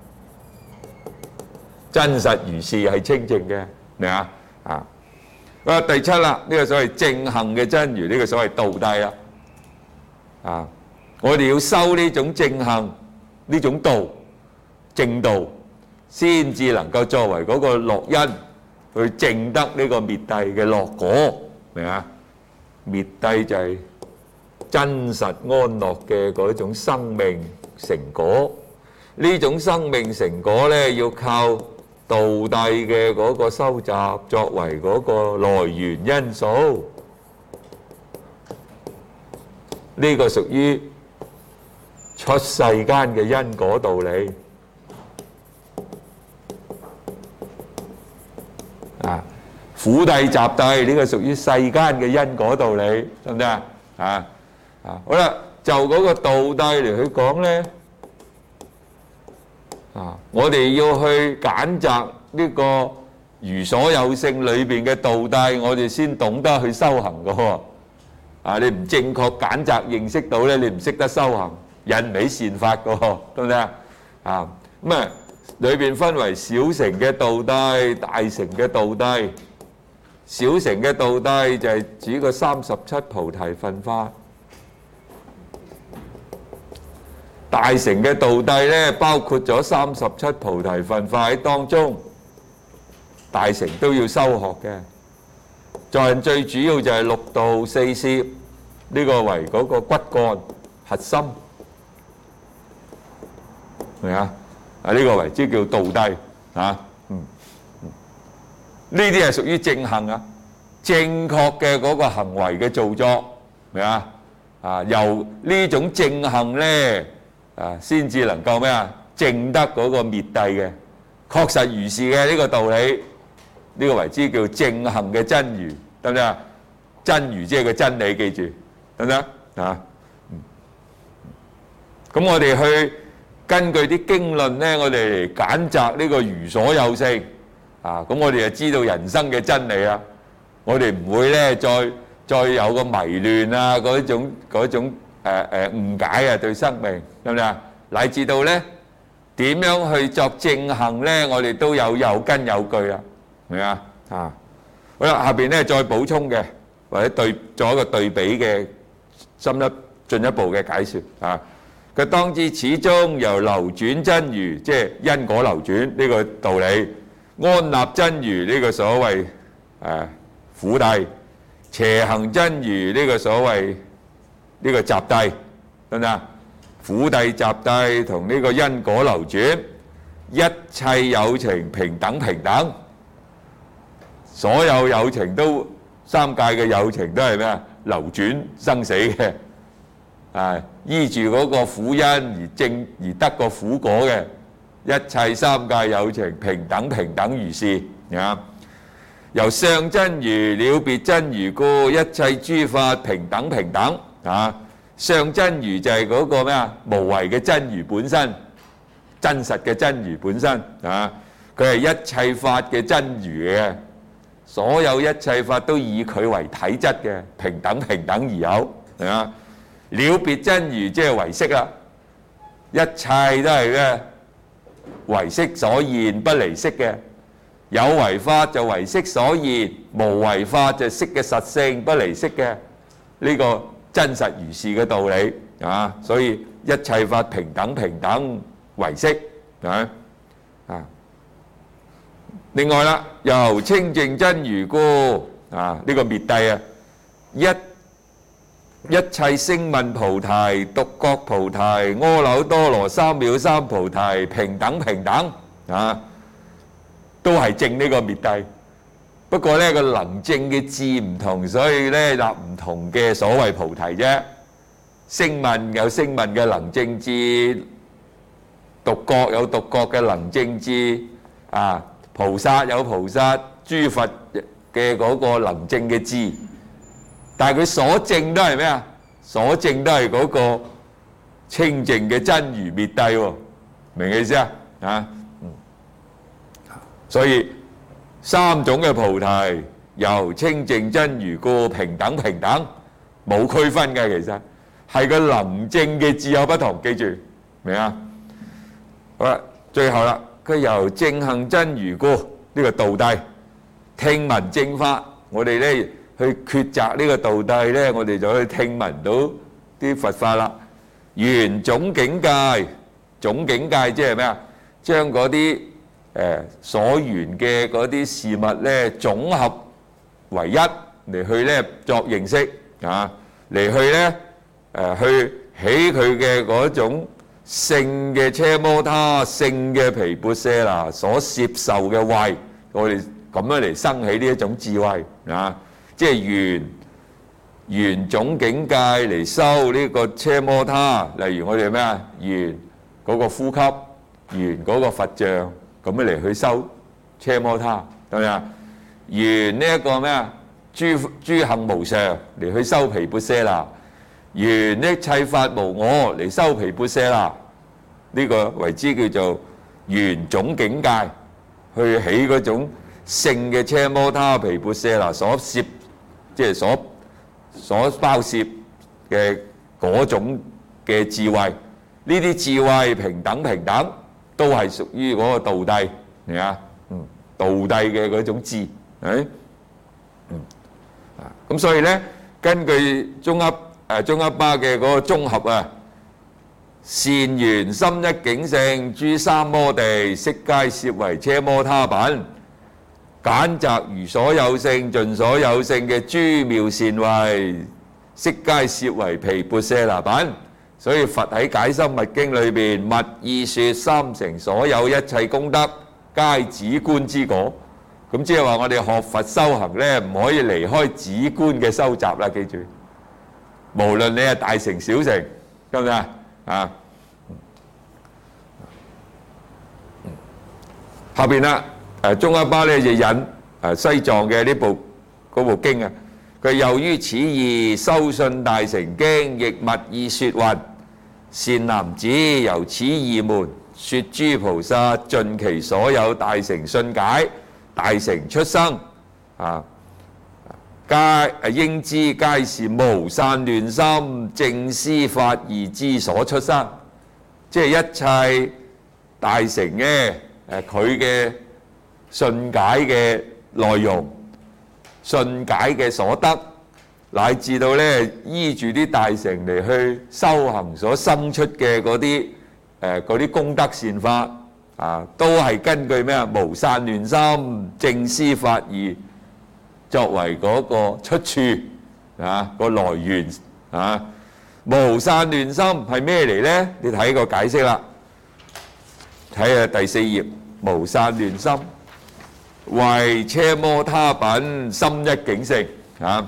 真實如是係清淨嘅，明啊？啊，啊第七啦，呢個所謂正行嘅真如，呢個所謂道諦啦，啊，我哋要修呢種正行，呢種道正道， 先至能夠作為嗰個樂因去證得呢個滅諦嘅樂果，明啊？滅諦就係真實安樂嘅嗰種生命成果。呢種生命成果咧，要靠道諦嘅嗰個收集作為嗰個來源因素。呢個屬於出世間嘅因果道理啊！苦諦集諦呢個屬於世間嘅因果道理，得唔得啊？啊啊！好啦，就嗰個道諦嚟去講咧，啊，我哋要去揀擇呢個如所有性裏邊嘅道諦，我哋先懂得去修行嘅喎。啊，你唔正確揀擇認識到咧，你唔識得修行，引唔起善法嘅喎，得唔得啊？啊，咁啊，裏邊分為小乘嘅道諦、大乘嘅道諦。小乘嘅道諦就係指個三十七菩提分法。大乘嘅道諦咧，包括咗三十七菩提分法喺當中，大乘都要修學嘅。在最主要就係六度四攝，呢個為嗰個骨幹核心，明啊？啊，呢個為之叫道諦啊。嗯，呢啲係屬於正行啊，正確嘅嗰個行為嘅造作，明啊？啊，由呢種正行咧。啊，先至能夠咩啊？證得嗰個滅諦嘅，確實如是嘅呢個道理，呢個為之叫正行嘅真如，得唔得啊？真如即係個真理，記住，得唔得啊？咁我哋去根據啲經論咧，我哋嚟揀擇呢個如所有性啊，咁我哋就知道人生嘅真理啦。我哋唔會咧再再有個迷亂啊，嗰種嗰種。誒誒誤解啊，對生命得唔得啊？乃至到咧點樣去作正行咧，我哋都有有根有據啦，明啊？啊，好啦，下邊咧再補充嘅，或者對做一個對比嘅深一進一步嘅解説啊。佢當知始終由流轉真如，即係因果流轉呢個道理，安立真如呢個所謂誒苦諦，邪行真如呢個所謂。呢個集諦得唔得？苦諦集諦同呢個因果流轉，一切有情平等平等，所有有情都三界嘅有情都係咩啊？流轉生死嘅，啊依住嗰個苦因而正而得個苦果嘅，一切三界有情平等平等如是啊！由相真如了別真如故，一切諸法平等平等。啊，相真如就係嗰個咩啊？無為嘅真如本身，真實嘅真如本身啊，佢係一切法嘅真如嘅，所有一切法都以佢為體質嘅，平等平等而有，係嘛？了別真如即係唯識啦，一切都係咩？唯識所現不離識嘅，有為法就唯識所現，無為法就識嘅實性不離識嘅呢個。真實如是嘅道理啊，所以一切法平等平等唯識啊啊！另外啦，由清淨真如故啊，呢個滅諦啊，一一切聲聞菩提、獨覺菩提、阿耨多羅三藐三菩提平等平等啊，都係證呢個滅諦。不過咧個能證嘅智唔同，所以咧立唔同嘅所謂菩提啫。聲聞有聲聞嘅能證智，獨覺有獨覺嘅能證智，啊菩薩有菩薩諸佛嘅嗰個能證嘅智，但係佢所證都係咩啊？所證都係嗰個清淨嘅真如滅諦喎，明嘅意思啊？啊，所以。三種嘅菩提由清淨真如故平等平等，冇區分嘅，其實係個能證嘅智有不同，記住明啊？好啦，最後啦，佢由正行真如故呢個道諦聽聞正法，我哋咧去抉擇呢個道諦咧，我哋就去聽聞到啲佛法啦。緣總境界，總境界即係咩啊？將嗰啲誒所緣嘅嗰啲事物咧總合為一嚟去咧作認識啊，嚟去咧誒去起佢嘅嗰種性嘅奢摩他、性嘅毗缽舍那所攝受嘅慧，我哋咁樣嚟生起呢一種智慧啊，即係緣緣總境界嚟修呢個奢摩他，例如我哋咩啊緣嗰個呼吸，緣嗰個佛像，咁樣嚟去修奢摩他，係咪啊？緣呢一個咩啊諸諸行無常嚟去修毗缽舍那，緣一切法無我嚟修毗缽舍那，呢個為之叫做緣總境界，去起嗰種性嘅奢摩他毗缽舍那所攝，即係所所包攝嘅嗰種嘅智慧，呢啲智慧平等平等，都係屬於嗰個道諦，係啊，嗯，道諦嘅嗰種智，係，嗯，啊，咁所以咧，根據中噏誒中噏巴嘅嗰個綜合啊，善緣心一境性，諸三摩地悉皆攝為奢摩他品。簡擇如所有性，盡所有性嘅諸妙善慧，悉皆攝為毗缽舍那品。所以佛喺解深密經裏邊，密意說三乘所有一切功德，皆止觀之果。咁即係話我哋學佛修行咧，唔可以離開止觀嘅修習啦。記住，無論你係大乘小乘，得唔得啊？啊，後邊啦。誒中噏巴咧就引誒西藏嘅呢部嗰部經啊，佢又於此義修信大乘經，亦密意説云：善男子，由此義門説諸菩薩盡其所有大乘信解、大乘出生啊，皆誒應知皆是無散亂心正思法義之所出生，即係一切大乘嘅誒佢嘅信解嘅內容、信解嘅所得，乃至到咧依住啲大乘嚟去修行所生出嘅嗰啲誒嗰啲功德善法啊，都係根據咩啊無散亂心正思法義作為嗰個出處啊，個來源啊。無散亂心係咩嚟咧？你睇個解釋啦，睇下第四頁，無散亂心。為奢摩他品心一境性啊！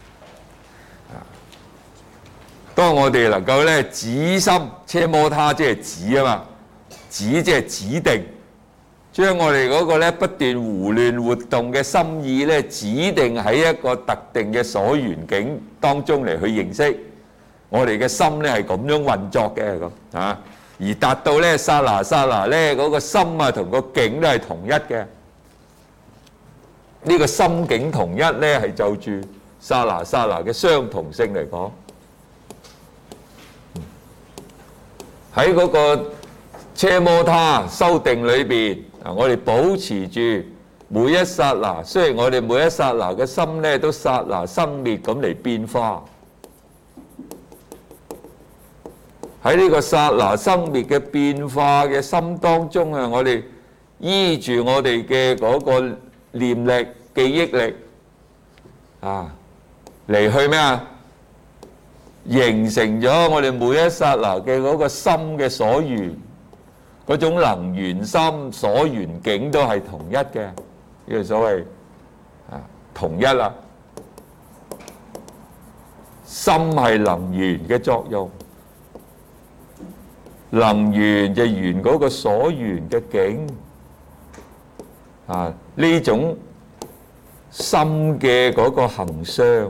當我哋能夠咧止心奢摩他，即係止啊嘛，止即係指定，將我哋嗰個咧不斷胡亂活動嘅心意咧，指定喺一個特定嘅所緣境當中嚟去認識，我哋嘅心咧係咁樣運作嘅咁啊，而達到咧剎那剎那咧嗰個心啊同個境都係同一嘅。呢個心境同一咧，係就住剎那剎那嘅相同性嚟講，喺嗰個奢摩他修定裏邊啊，我哋保持住每一剎那，雖然我哋每一剎那嘅心咧都剎那生滅咁嚟變化，喺呢個剎那生滅嘅變化嘅心當中啊，我哋依住我哋嘅嗰個念力、記憶力啊，嚟去咩啊？形成咗我哋每一剎那嘅嗰個心嘅所緣，嗰種能緣心、所緣境都係同一嘅，呢個所謂啊同一啦。心係能緣嘅作用，能緣就緣嗰個所緣嘅境。啊！呢種心嘅嗰個行相，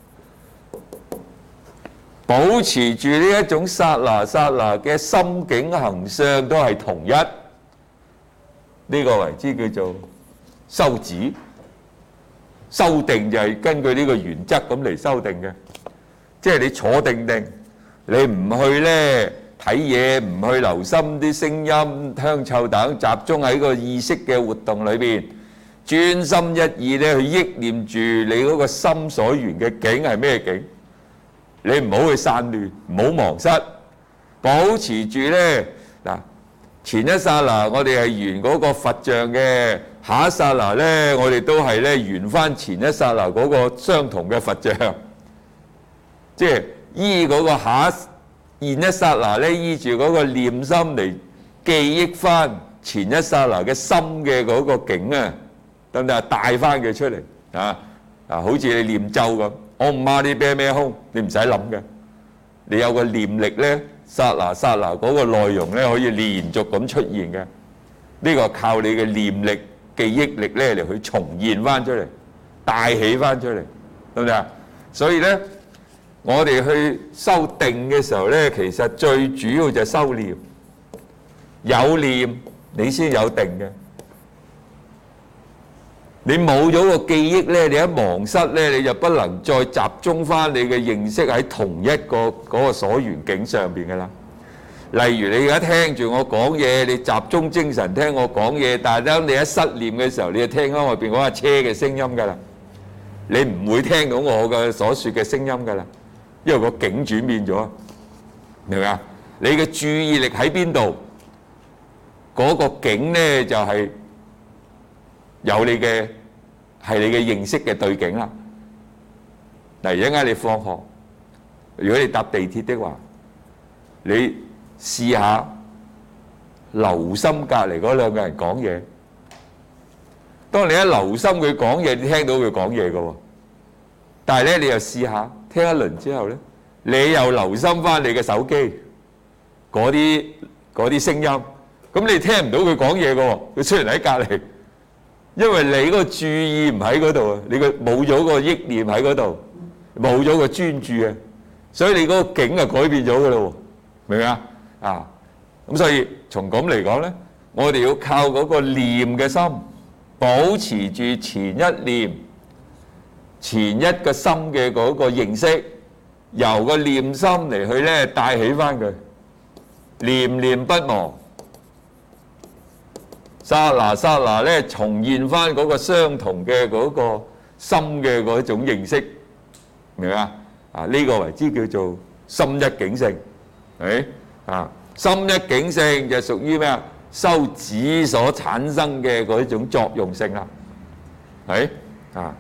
保持住呢一種剎那剎那嘅心境行相都係同一，呢、這個為之叫做修止。修定就係根據呢個原則咁嚟修定嘅，即係你坐定定，你唔去咧睇嘢，唔去留心啲聲音、香臭等，集中喺個意識嘅活動裏邊，專心一意咧去憶念住你嗰個心所緣嘅境係咩境？你唔好去散亂，唔好忘失，保持住咧嗱前一剎那我哋係圓嗰個佛像嘅，下一剎那咧我哋都係咧圓翻前一剎那嗰個相同嘅佛像，即係依嗰個下一現一剎那咧，依住嗰個念心嚟記憶翻前一剎那嘅心嘅嗰個境啊，得唔得啊？帶翻佢出嚟啊！啊，好似你念咒咁，我唔罵你啤咩空，你唔使諗嘅，你有個念力咧。剎那剎那嗰個內容咧，可以連續咁出現嘅，呢個靠你嘅念力、記憶力咧嚟去重現翻出嚟，帶起翻出嚟，得唔得啊？所以咧，我哋去修定嘅時候咧，其實最主要就係修念，有念你先有定嘅。你冇咗個記憶咧，你一忘失咧，你就不能再集中翻你嘅認識喺同一個嗰個所緣境上邊嘅啦。例如你而家聽住我講嘢，你集中精神聽我講嘢，但係當你一失念嘅時候，你就聽翻外邊嗰架車嘅聲音㗎啦。你唔會聽到我嘅所説嘅聲音㗎啦，因為個境轉變咗，明唔明啊？你嘅注意力喺邊度，嗰個境咧就係有你嘅係你嘅認識嘅對境啦。嗱，而家你放學，如果你搭地鐵的話，你試下留心隔離嗰兩個人講嘢。當你一留心佢講嘢，你聽到佢講嘢嘅喎。但係咧，你又試下聽一輪之後咧，你又留心翻你嘅手機嗰啲嗰啲聲音，咁你聽唔到佢講嘢嘅喎。佢雖然喺隔離。因為你嗰個注意唔喺嗰度啊，你個冇咗個憶念喺嗰度，冇咗個專注啊，所以你嗰個境啊改變咗嘅咯喎，明唔明啊？啊，咁所以從咁嚟講咧，我哋要靠嗰個念嘅心，保持住前一念、前一個心嘅嗰個認識，由個念心嚟去咧帶起翻佢，念念不忘。剎那剎那咧，重現翻嗰個相同嘅嗰個心嘅嗰種認識，明唔明啊？啊，呢個為之叫做心一境性，係啊，心一境性就屬於咩啊？修止所產生嘅嗰種作用性啦，係啊。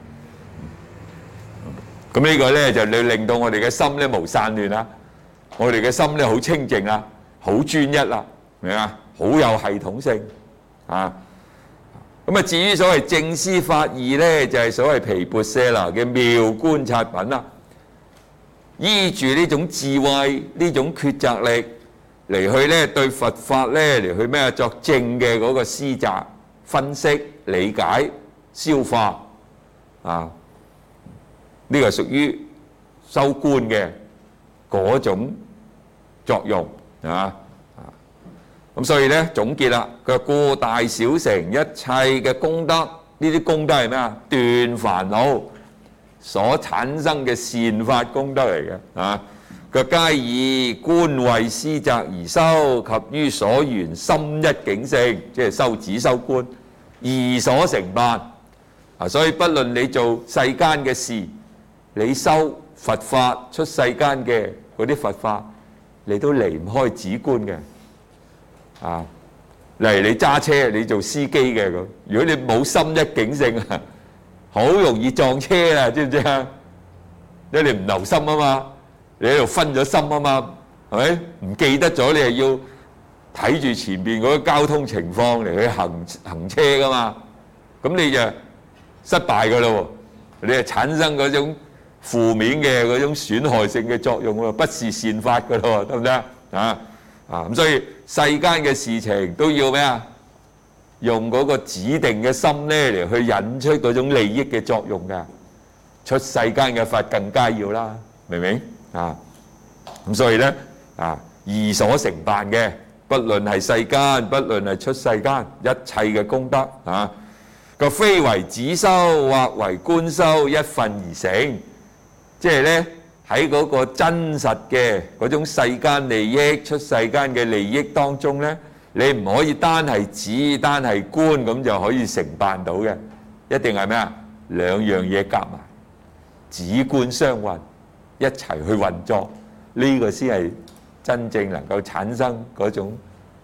咁呢個咧就你令到我哋嘅心咧無散亂啦，我哋嘅心咧好清淨啦，好專一啦，明唔明啊？好有系統性。啊，咁啊至於所謂正思法義咧，就係所謂毗缽舍那嘅妙觀察品啦。依住呢種智慧、呢種抉擇力嚟去咧對佛法咧嚟去咩作正嘅嗰個思擇、分析、理解、消化啊，呢個係屬於修觀嘅嗰種作用啊。咁所以咧總結啦，佢話過大小乘一切嘅功德，呢啲功德係咩啊？斷煩惱所產生嘅善法功德嚟嘅啊！佢皆以觀慧思擇而修，及於所緣心一境性，即係修止修觀而所成辦啊！所以不論你做世間嘅事，你修佛法出世間嘅嗰啲佛法，你都離唔開止觀嘅。啊，例如你揸車，你做司機嘅咁，如果你冇心一境性啊，好容易撞車啊，知唔知啊？因為你唔留心啊嘛，你喺度分咗心啊嘛，係咪？唔記得咗，你係要睇住前邊嗰個交通情況嚟去行行車噶嘛，咁你就失敗噶咯喎，你係產生嗰種負面嘅嗰種損害性嘅作用喎，不是善法噶咯喎，得唔得啊？啊咁，所以世間嘅事情都要咩啊？用嗰個指定嘅心咧嚟去引出嗰種利益嘅作用㗎。出世間嘅法更加要啦，明唔明啊？咁所以咧啊，而所成辦嘅，不論係世間，不論係出世間，一切嘅功德啊，個非為止修或為觀修一分而成，即係咧。喺嗰個真實嘅嗰種世間利益、出世間嘅利益當中咧，你唔可以單係止、單係觀咁就可以成辦到嘅，一定係咩啊？兩樣嘢夾埋，止觀雙運，一齊去運作，呢個先係真正能夠產生嗰種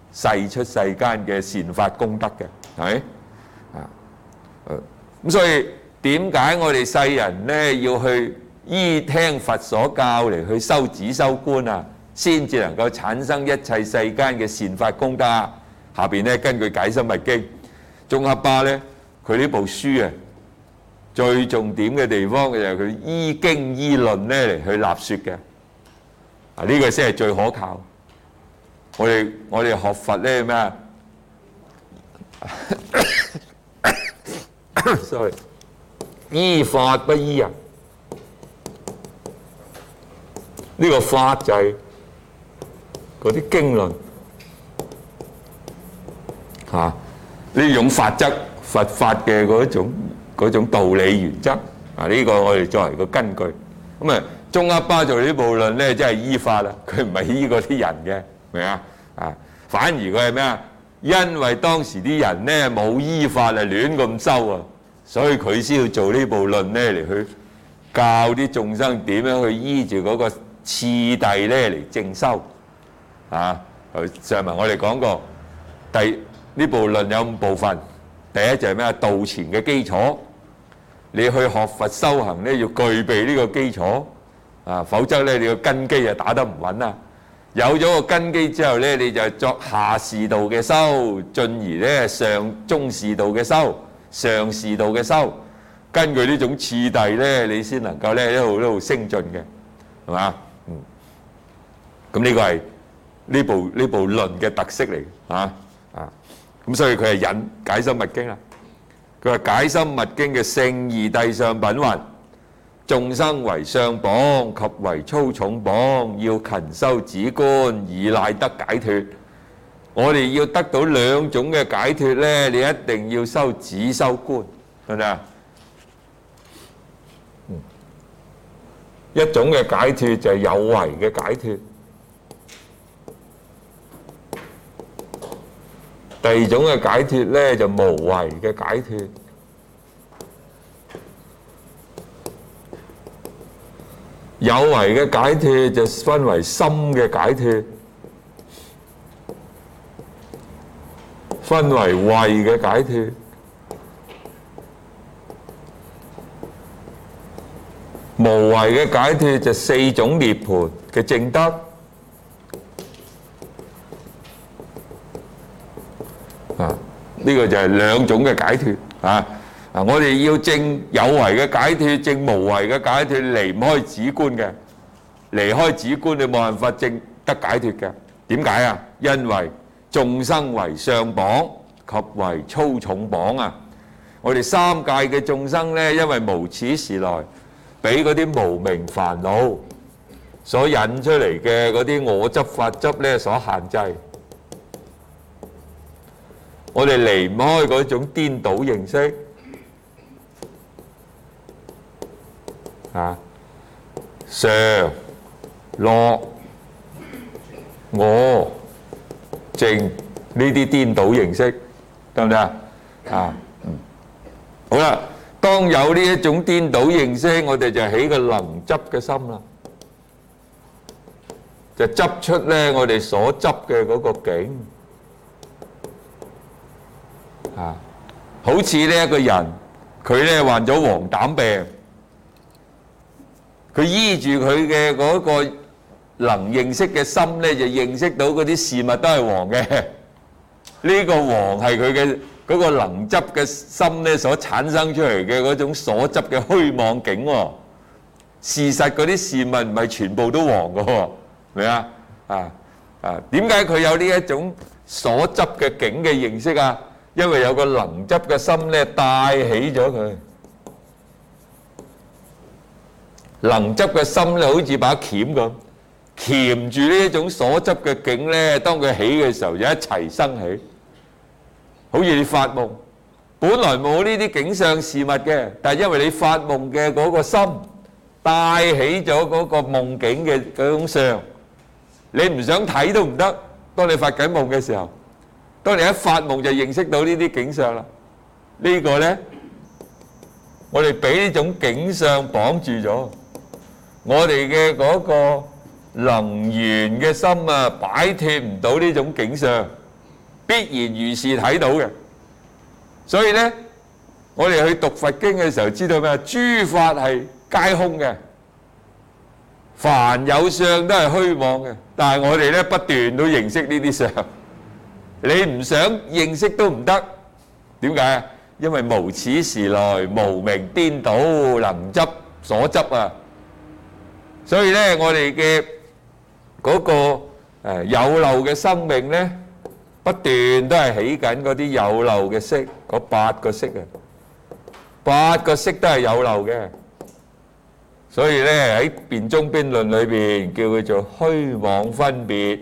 世出世間嘅善法功德嘅，係咪啊？咁所以點解我哋世人呢要去依聽佛所教嚟去修止修觀啊，先至能夠產生一切世間嘅善法功德啊？下邊呢根據《解深密經》，宗喀巴呢佢呢部書啊，最重點嘅地方嘅就係佢依經依論呢嚟去立説嘅，啊呢個先係最可靠。我哋我哋學佛咧咩啊？sorry， 依法不依人。呢個法就係嗰啲經論嚇，呢種法則佛法嘅嗰種嗰種道理原則啊，呢個我哋作為個根據。咁啊，宗喀巴做呢部論咧，真係依法啦，佢唔係依嗰啲人嘅。明啊？啊，反而佢係咩啊？因為當時啲人咧冇依法啊，亂咁修啊，所以佢先要做呢部論咧嚟去教啲眾生點樣去依住嗰個次第咧嚟正修啊。上文我哋講過，第呢部論有五部分，第一就係咩啊？道前嘅基礎，你去學佛修行咧要具備呢個基礎啊，否則咧你個根基啊打得唔穩啊。有咗個根基之後咧，你就作下士道嘅修，進而咧上中士道嘅修，上士道嘅修，根據呢種次第咧，你先能夠咧一路一路升進嘅，係嘛？嗯，咁呢個係呢部呢部論嘅特色嚟嘅，啊啊，咁所以佢係引解深密經啦。佢話解深密經嘅聖義諦上品云：眾生為上榜及為粗重榜，要勤修止觀，以乃得解脫。我哋要得到兩種嘅解脫咧，你一定要修止修觀，係咪啊？嗯，一種嘅解脫就係有為嘅解脫，第二種嘅解脫咧就無為嘅解脫。有為嘅解脫就分為心嘅解脫，分為慧嘅解脫，無為嘅解脫就四種涅槃嘅證德。啊，呢個就係兩種嘅解脫啊！啊！我哋要證有為嘅解脫，證無為嘅解脫，離唔開止觀嘅。離開止觀，你冇辦法證得解脫嘅。點解啊？因為眾生為上榜及為粗重榜啊！我哋三界嘅眾生呢，因為無始時來俾嗰啲無明煩惱所引出嚟嘅嗰啲我執法執呢所限制，我哋離唔開嗰種顛倒形式。啊，上落我淨呢啲顛倒形式，得唔得啊？啊，嗯，好啦，當有呢一種顛倒形式，我哋就起個能執嘅心啦，就執出咧我哋所執嘅嗰個境。啊，好似呢一個人，佢咧患咗黃疸病。佢依住佢嘅嗰個能認識嘅心咧，就認識到嗰啲事物都係黃嘅。呢個黃係佢嘅嗰個能執嘅心咧所產生出嚟嘅嗰種所執嘅虛妄境喎。事實嗰啲事物唔係全部都黃嘅喎，明啊？啊啊！點解佢有呢一種所執嘅境嘅認識啊？因為有個能執嘅心咧帶起咗佢。能執嘅心咧，好似把鉗咁，鉗住呢一種所執嘅境咧，當佢起嘅時候，就一齊生起。好似你發夢，本來冇呢啲景象事物嘅，但係因為你發夢嘅嗰個心帶起咗嗰個夢境嘅嗰種相，你唔想睇都唔得。當你發緊夢嘅時候，當你一發夢就認識到呢啲景象啦。呢個咧，我哋俾呢種景象綁住咗。我哋嘅嗰個能緣嘅心啊，擺脫唔到呢種景象， 必然如是睇到嘅。所以咧，我哋去讀佛經嘅時候，知道咩？諸法係皆空嘅，凡有相都係虛妄嘅。但係我哋咧不斷都認識呢啲相，你唔想認識都唔得。點解啊？因為無始時來，無明顛倒，能執所執啊！所以咧，我哋嘅嗰個誒有漏嘅生命咧，不斷都係起緊嗰啲有漏嘅色，嗰八個色啊，八個色都係有漏嘅。所以咧喺辯中邊論裏邊叫佢做虛妄分別。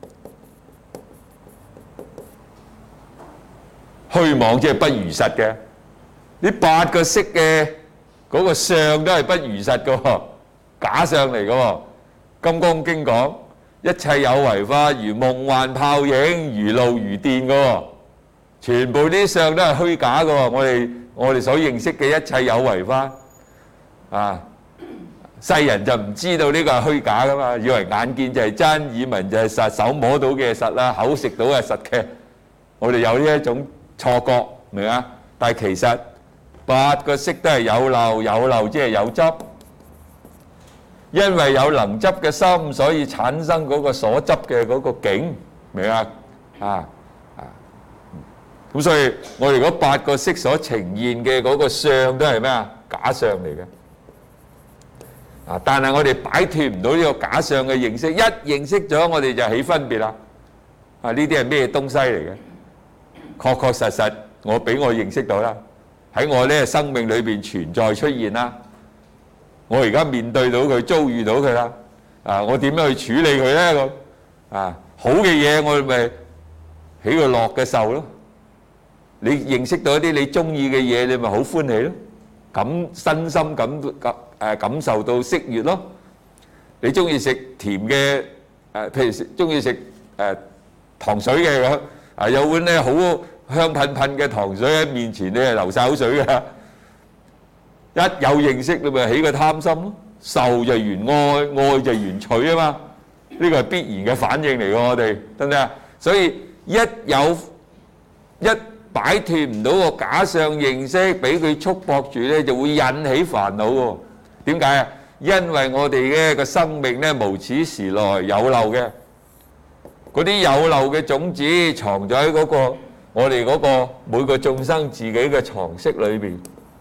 虛妄即係不如實嘅，呢八個色嘅嗰個相都係不如實嘅喎，假相嚟嘅喎。《金剛經》講一切有為法，如夢幻泡影，如露如電嘅喎，全部啲相都係虛假嘅喎。我哋我哋所認識嘅一切有為法啊，世人就唔知道呢個係虛假噶嘛，以為眼見就係真，耳聞就係實，手摸到嘅係實啦，口食到係實嘅。我哋有呢一種錯覺，明啊？但係其實八個色都係有漏，有漏即係有執。因為有能執嘅心，所以產生嗰個所執嘅嗰個境，明啊？啊啊！咁所以我哋嗰八個色所呈現嘅嗰個相都係咩啊？假相嚟嘅。啊！但係我哋擺脫唔到呢個假相嘅認識，一認識咗我哋就起分別啦。啊！呢啲係咩東西嚟嘅？確確實實，我俾我認識到啦，喺我呢生命裏邊存在出現啦。我而家面對到佢，遭遇到佢啦。啊，我點樣去處理佢咧？咁啊，好嘅嘢我咪起個樂嘅受咯。你認識到一啲你中意嘅嘢，你咪好歡喜咯，感身心感感誒感受到喜悅咯。你中意食甜嘅誒，譬如食中意食誒糖水嘅咁。啊！有碗咧好香噴噴嘅糖水喺面前，你係流晒口水㗎。一有認識，你咪起個貪心咯。受就緣愛，愛就緣取啊嘛。呢個係必然嘅反應嚟㗎，我哋得唔得啊？所以一有一擺脫唔到個假相認識，俾佢束縛住咧，就會引起煩惱喎。點解啊？因為我哋嘅個生命咧無始時來有漏嘅。嗰啲有漏嘅種子藏咗喺嗰個我哋嗰個每個眾生自己嘅藏識裏邊。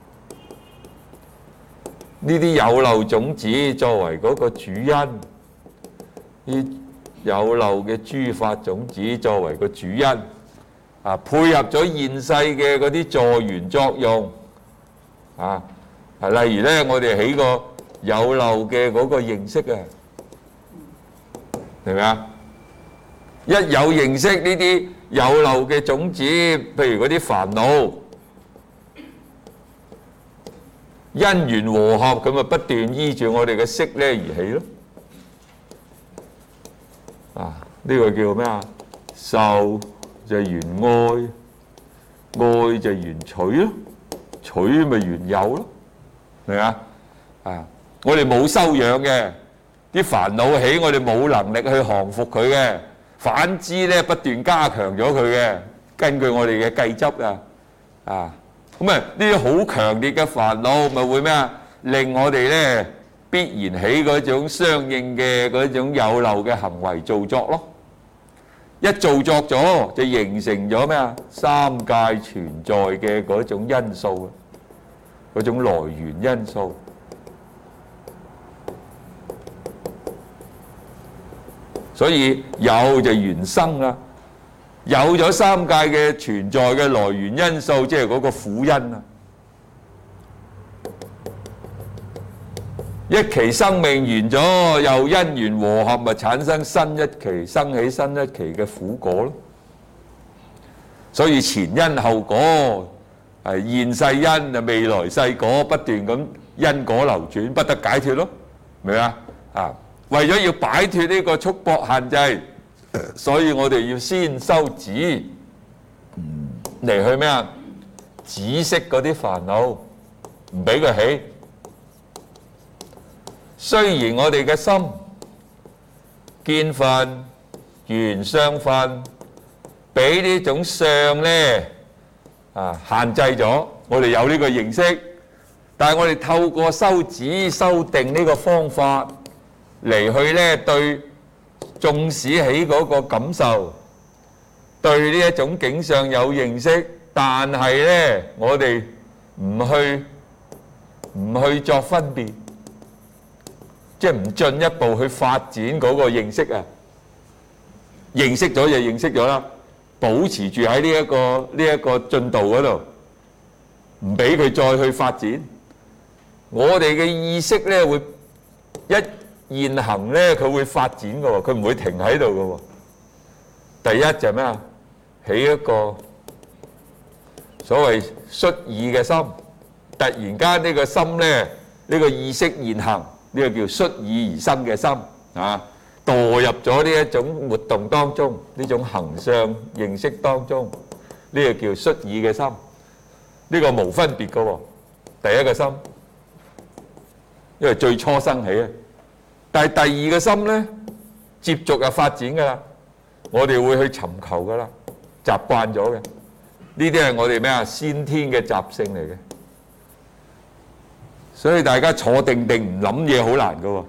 呢啲有漏種子作為嗰個主因，呢有漏嘅諸法種子作為個主因，啊配合咗現世嘅嗰啲助緣作用，啊啊例如咧，我哋起個有漏嘅嗰個認識啊，明唔明啊？一有認識呢啲有漏嘅種子，譬如嗰啲煩惱，因緣和合，咁咪不斷依住我哋嘅識咧而起咯。啊，呢個叫咩啊？受就係緣愛，愛就係緣取咯，取咪緣有咯，明啊？啊，我哋冇修養嘅，啲煩惱起，我哋冇能力去降服佢嘅。反之咧，不斷加強咗佢嘅，根據我哋嘅計執啊，啊，咁啊呢啲好強烈嘅煩惱，咪會咩啊？令我哋咧必然起嗰種相應嘅嗰種有漏嘅行為造作咯。一造作咗，就形成咗咩啊？三界存在嘅嗰種因素，嗰種來源因素。所以有就緣生啦，有咗三界嘅存在嘅來源因素，即係嗰個苦因啊。一期生命完咗，又因緣和合，咪產生新一期，生起新一期嘅苦果咯。所以前因後果，係現世因啊，未來世果，不斷咁因果流轉，不得解脫咯，明唔明啊？啊！為咗要擺脫呢個束縛限制，所以我哋要先修止嚟去咩啊？止息嗰啲煩惱，唔俾佢起。雖然我哋嘅心見分、緣相分， 俾呢種相咧啊限制咗，我哋有呢個認識，但係我哋透過修止修定呢個方法嚟去咧對縱使起嗰個感受，對呢一種景象有認識，但係咧我哋唔去唔去作分別，即係唔進一步去發展嗰個認識啊！認識咗就認識咗啦，保持住喺呢一個呢一個進度嗰度，唔俾佢再去發展。我哋嘅意識咧會一現行咧，佢會發展嘅喎，佢唔會停喺度嘅喎。第一就係咩啊？起一個所謂率意嘅心，突然間呢個心咧，呢個意識現行，呢個叫率意而生嘅心啊，墮入咗呢一種活動當中，呢種行相認識當中，呢個叫率意嘅心，呢個無分別嘅喎。第一個心，因為最初生起啊，但係第二個心咧，接續又發展㗎啦，我哋會去尋求㗎啦，習慣咗嘅，呢啲係我哋咩啊先天嘅習性嚟嘅，所以大家坐定定唔諗嘢好難㗎喎。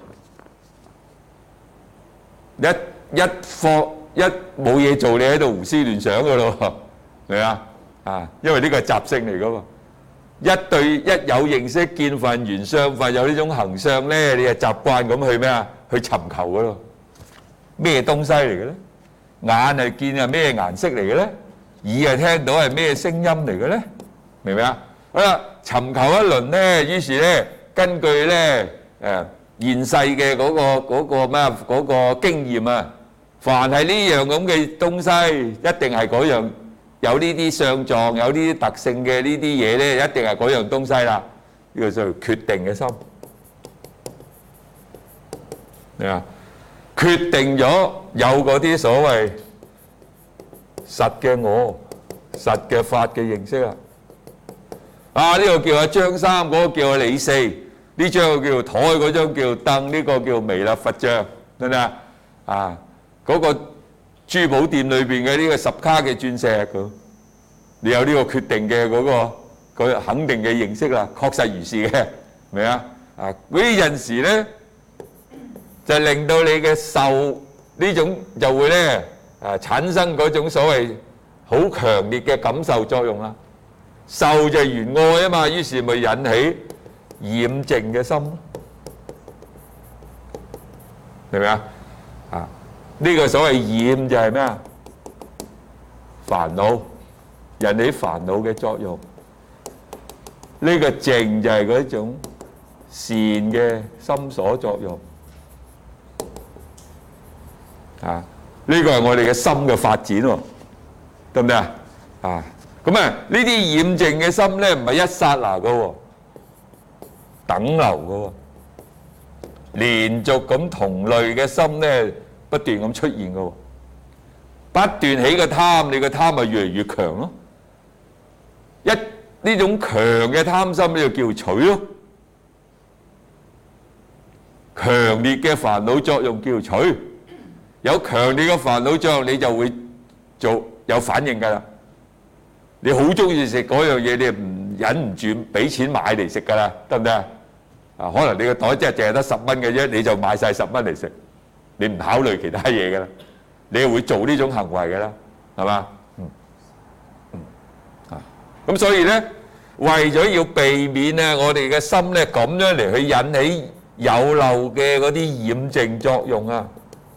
一一課一冇嘢做，你喺度胡思亂想噶咯，係咪啊？啊，因為呢個係習性嚟噶嘛。一對一有認識見分緣相分有呢種行相咧，你係習慣咁去咩啊？去尋求噶咯。咩東西嚟嘅咧？眼係見係咩顏色嚟嘅咧？耳係聽到係咩聲音嚟嘅咧？明唔明啊？好啦，尋求一輪咧，於是咧根據咧誒。現世嘅嗰個嗰個咩啊嗰個經驗啊，凡係呢樣咁嘅東西，一定係嗰樣有呢啲相狀，有呢啲特性嘅呢啲嘢咧，一定係嗰樣東西啦。呢個就係決定嘅心，係嘛？決定咗有嗰啲所謂實嘅我、實嘅法嘅認識啦。啊，呢個叫阿張三，嗰個叫阿李四。呢張叫台，嗰張叫凳，呢個叫彌勒佛像，得唔得啊？啊，嗰個珠寶店裏邊嘅呢個十卡嘅鑽石咁，你有呢個決定嘅嗰個佢肯定嘅認識啦，確實如是嘅，明啊？啊，嗰啲陣時咧，就令到你嘅受呢種就會咧啊產生嗰種所謂好強烈嘅感受作用啦。受就係緣愛啊嘛，於是咪引起染淨嘅心，明唔明啊？啊，呢個所謂染就係咩啊？煩惱，引起煩惱嘅作用。呢個淨就係嗰種善嘅心所作用。啊，呢個係我哋嘅心嘅發展喎，得唔得啊？啊，咁啊，呢啲染淨嘅心咧，唔係一剎那噶喎。等流嘅喎，連續咁同類嘅心咧，不斷咁出現嘅喎，不斷起個貪，你個貪咪越嚟越強咯。一呢種強嘅貪心呢就叫取咯，強烈嘅煩惱作用叫取，有強烈嘅煩惱作用，你就會做有反應㗎啦。你好中意食嗰樣嘢，你唔忍唔住俾錢買嚟食㗎啦，得唔得啊？啊，可能你個袋真係淨係得十蚊嘅啫，你就買晒十蚊嚟食，你唔考慮其他嘢㗎啦，你會做呢種行為㗎啦，係嘛？嗯嗯啊，咁所以咧，為咗要避免咧，我哋嘅心咧咁樣嚟去引起有漏嘅嗰啲染淨作用啊，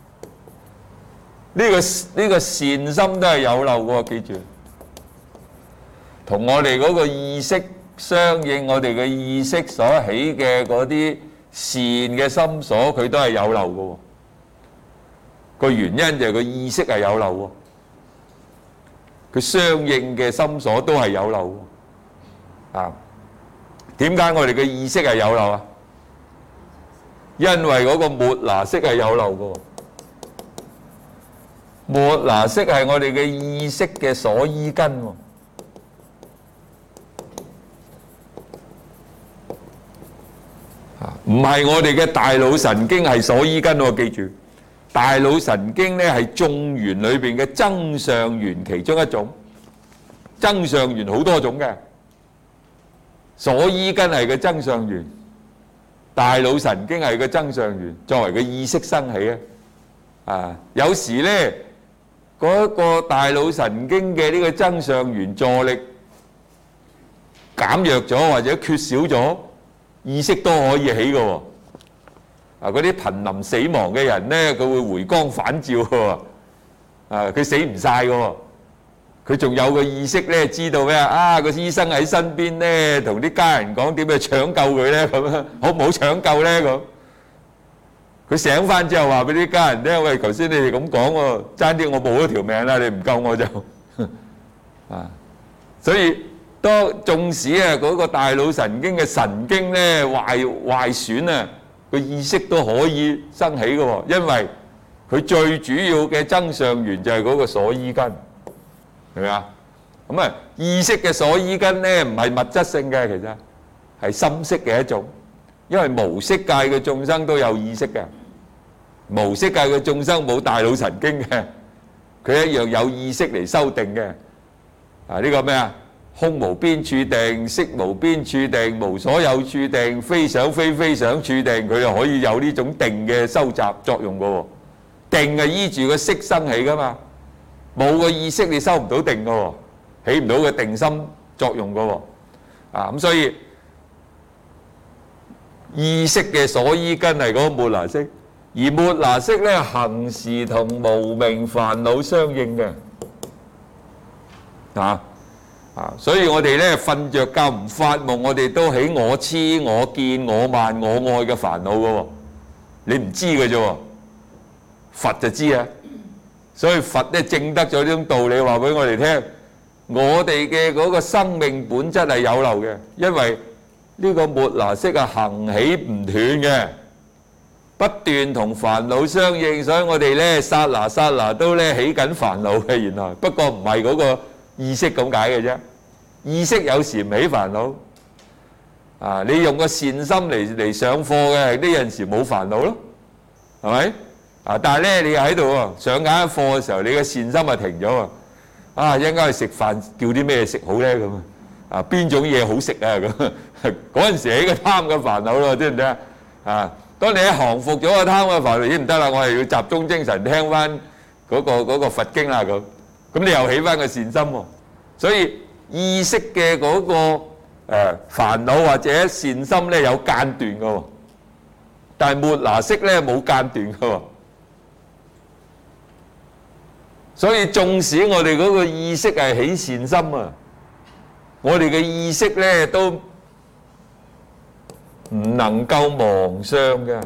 呢個呢個善心都係有漏嘅喎，記住，同我哋嗰個意識相應，我哋嘅意識所起嘅嗰啲善嘅心所，佢都係有漏嘅喎。個原因就係個意識係有漏喎，佢相應嘅心所都係有漏喎。啊，點解我哋嘅意識係有漏啊？因為嗰個末那識係有漏嘅喎。末那識係我哋嘅意識嘅所依根喎。唔係我哋嘅大腦神經係所依根喎，記住， 大腦神經咧係眾緣裏邊嘅增上緣其中一種，增上緣好多種嘅，鎖衣根係個增上緣，大腦神經係個增上緣，作為個意識生起啊！啊，有時咧嗰個大腦神經嘅呢個增上緣助力減弱咗或者缺少咗，意識都可以起嘅喎。啊，嗰啲瀕臨死亡嘅人咧，佢會回光返照嘅喎。啊，佢死唔晒嘅喎，佢仲有個意識咧，知道咩啊？個醫生喺身邊咧，同啲家人講點去搶救佢咧，咁樣好唔好搶救咧？咁佢醒翻之後話俾啲家人聽：喂，頭先你哋咁講喎，爭啲我冇咗條命啦，你唔救我就啊。所以當縱使啊嗰個大腦神經嘅神經咧壞壞損啊，個意識都可以生起嘅喎，因為佢最主要嘅增上緣就係嗰個鎖衣根，係咪啊？咁啊，意識嘅鎖衣根咧唔係物質性嘅，其實係心識嘅一種，因為無色界嘅眾生都有意識嘅，無色界嘅眾生冇大腦神經嘅，佢一樣有意識嚟修定嘅。啊，呢個咩啊？空無邊處定，識無邊處定，無所有處定，非想非非想處定，佢就可以有呢種定嘅收集作用嘅喎。定係依住個識生起噶嘛，冇個意識你收唔到定嘅喎，起唔到個定心作用嘅喎。啊，咁所以意識嘅鎖衣根係嗰個末那識，而末那識咧恆時同無明煩惱相應嘅。啊！啊！所以我哋咧瞓著覺唔發夢，我哋都起我痴、我見、我慢、我愛嘅煩惱嘅喎。你唔知嘅啫喎，佛就知啊。所以佛咧證得咗呢種道理，話俾我哋聽：我哋嘅嗰個生命本質係有漏嘅，因為呢個末那識係恆起唔斷嘅，不斷同煩惱相應，所以我哋咧剎那剎那都咧起緊煩惱嘅。原來不過唔係嗰個意識咁解嘅啫，意識有時唔起煩惱啊！你用個善心嚟嚟上課嘅，呢陣時冇煩惱咯，係咪啊？但係咧，你喺度喎上緊一課嘅時候，你嘅善心啊停咗啊！啊，一陣間去食飯，叫啲咩食好咧咁啊？邊種嘢好食啊？咁嗰陣時起個貪嘅煩惱咯，知唔知啊？啊！當你一降服咗個貪嘅煩惱，已經唔得啦，我係要集中精神聽翻嗰個嗰個佛經啦咁。咁你又起翻個善心喎，所以意識嘅嗰個誒煩惱或者善心咧有間斷嘅喎，但係末那識咧冇間斷嘅喎，所以縱使我哋嗰個意識係起善心啊，我哋嘅意識咧都唔能夠忘相嘅，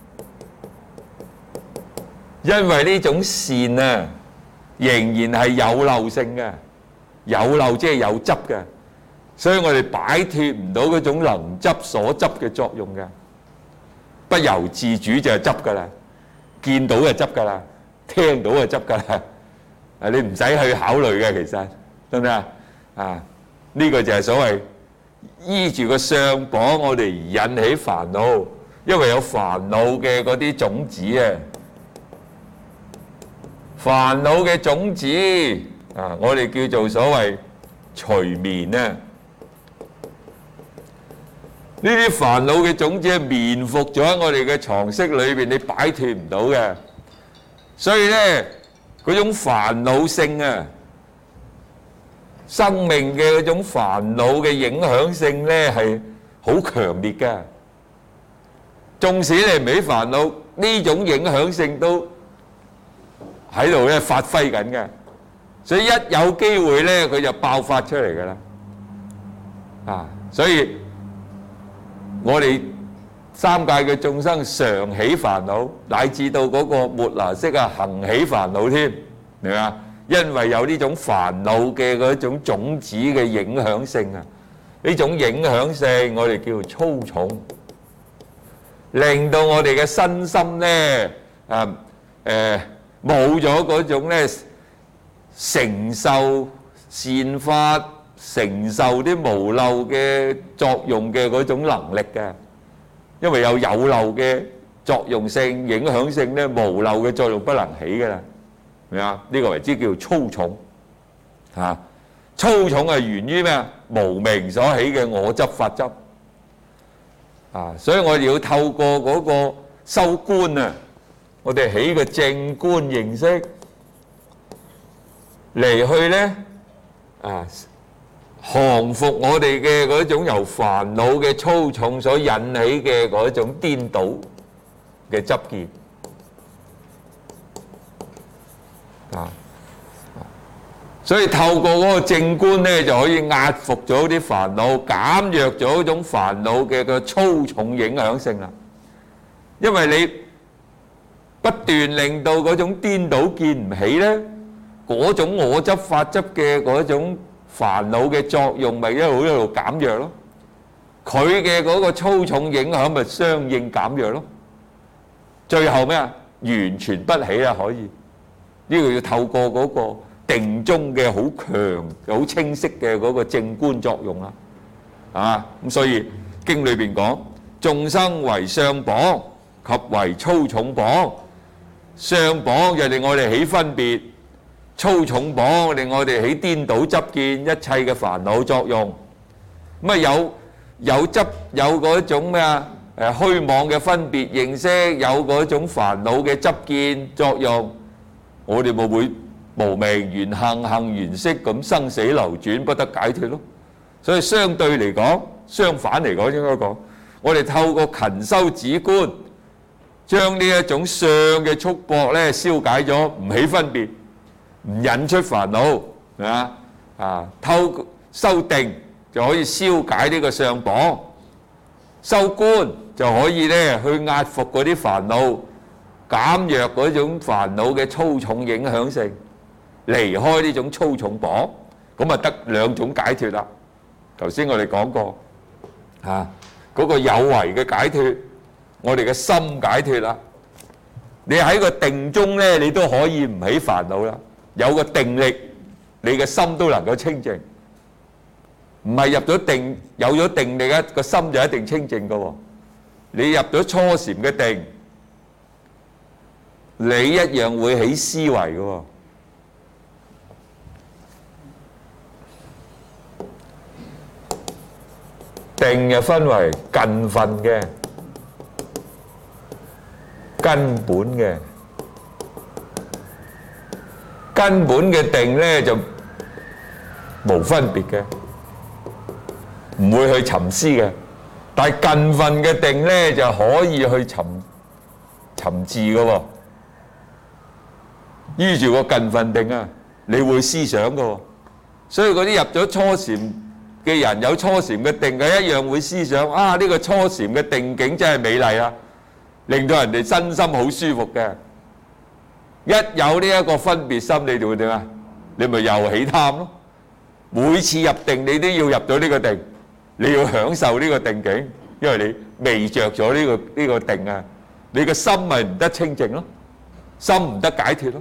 因為呢種善啊，仍然係有漏性嘅，有漏即係有執嘅，所以我哋擺脫唔到嗰種能執所執嘅作用嘅，不由自主就係執噶啦，見到就執噶啦，聽到就執噶啦，啊你唔使去考慮嘅，其實得唔得啊？啊呢個就係所謂依住個相榜，我哋而引起煩惱，因為有煩惱嘅嗰啲種子啊。煩惱嘅種子啊，我哋叫做所謂隨眠啊。呢啲煩惱嘅種子係眠伏咗喺我哋嘅藏識裏邊，你擺脫唔到嘅。所以咧，嗰種煩惱性啊，生命嘅嗰種煩惱嘅影響性咧係好強烈嘅。縱使你唔起煩惱，呢種影響性都喺度咧發揮緊嘅，所以一有機會咧，佢就爆發出嚟㗎啦。啊，所以我哋三界嘅眾生常起煩惱，乃至到嗰個末那識啊，恆起煩惱添，明嘛？因為有呢種煩惱嘅嗰種種子嘅影響性啊，呢種影響性我哋叫做粗重，令到我哋嘅身心咧啊誒冇咗嗰種咧承受善法、承受啲無漏嘅作用嘅嗰種能力嘅，因為有有漏嘅作用性、影響性咧，無漏嘅作用不能起㗎啦，明啊？呢個為之叫粗重嚇。粗重係源於咩啊？無明所起嘅我執法執啊，所以我哋要透過嗰個修觀啊，我哋起個正觀形式嚟去咧啊，降服我哋嘅嗰種由煩惱嘅粗重所引起嘅嗰種顛倒嘅執見啊，所以透過嗰個正觀咧，就可以壓服咗啲煩惱，減弱咗嗰種煩惱嘅個粗重影響性啦。因為你不斷令到嗰種顛倒見唔起咧，嗰種我執法執嘅嗰種煩惱嘅作用咪一路一路減弱咯，佢嘅嗰個粗重影響咪相應減弱咯。最後咩啊？完全不起啦，可以呢個要透過嗰個定中嘅好強、好清晰嘅嗰個正觀作用啦，啊咁所以經裏邊講眾生為相綁及為粗重綁，相綁就令我哋起分別，粗重綁令我哋起顛倒執見一切嘅煩惱作用。咁啊有有執有嗰種咩啊？誒虛妄嘅分別認識，有嗰種煩惱嘅執見作用，我哋咪會無明緣行行緣識咁生死流轉不得解脫咯。所以相對嚟講，相反嚟講應該講，我哋透過勤修止觀，將呢一種相嘅束縛咧消解咗，唔起分別，唔引出煩惱，係嘛啊？透過修定就可以消解呢個相綁，修觀就可以咧去壓服嗰啲煩惱，減弱嗰種煩惱嘅粗重影響性，離開呢種粗重綁，咁啊得兩種解脫啦。頭先我哋講過嚇，嗰個有為嘅解脫，我哋嘅心解脫啦。你喺個定中咧，你都可以唔起煩惱啦。有個定力，你嘅心都能夠清淨。唔係入咗定，有咗定力咧，個心就一定清淨㗎喎。你入咗初禪嘅定，你一樣會起思維㗎喎。定又分為近分嘅、根本嘅。根本嘅定咧就無分別嘅，唔會去沉思嘅。但係近分嘅定咧就可以去沉沉字嘅喎。依住個近分定啊，你會思想嘅喎。所以嗰啲入咗初禪嘅人，有初禪嘅定嘅，一樣會思想啊！呢個初禪嘅定境真係美麗啊，令到人哋身心好舒服嘅。一有呢一個分別心，你就會點啊？你咪又起貪咯。每次入定，你都要入到呢個定，你要享受呢個定境，因為你未着咗呢個呢個定啊，你個心咪唔得清淨咯，心唔得解脫咯。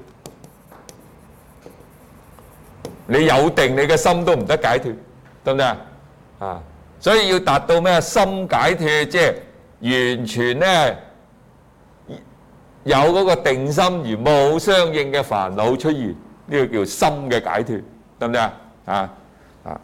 你有定，你嘅心都唔得解脫，得唔得啊？啊，所以要達到咩心解脫，即係完全咧有嗰個定心而冇相應嘅煩惱出現，呢個叫心嘅解脫，得唔得啊？啊啊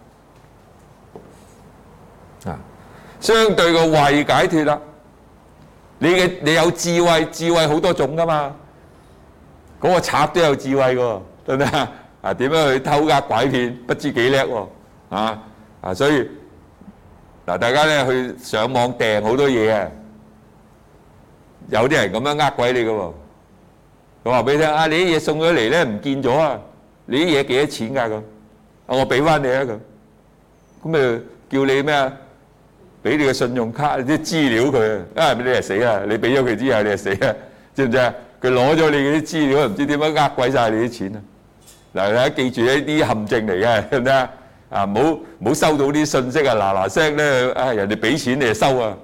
啊！相對個慧解脫啦，你嘅你有智慧，智慧好多種噶嘛，嗰個賊都有智慧喎，得唔得啊？啊點樣去偷呃拐騙，不知幾叻喎啊啊！所以嗱，大家咧去上網訂好多嘢啊，有啲人咁樣呃鬼你噶喎，佢話俾你聽啊，你啲嘢送咗嚟咧唔見咗啊，你啲嘢幾多錢㗎咁？啊，我俾翻你啊咁，咁咪叫你咩啊？俾你個信用卡啲資料佢啊，你係死啊！你俾咗佢之後，你係死啊！知唔知啊？佢攞咗你嗰啲資料，唔知點樣呃鬼曬你啲錢啊！嗱，大家記住呢啲陷阱嚟嘅，得唔得啊？啊，唔好唔好收到啲信息啊，嗱嗱聲咧啊，人哋俾錢你就收啊！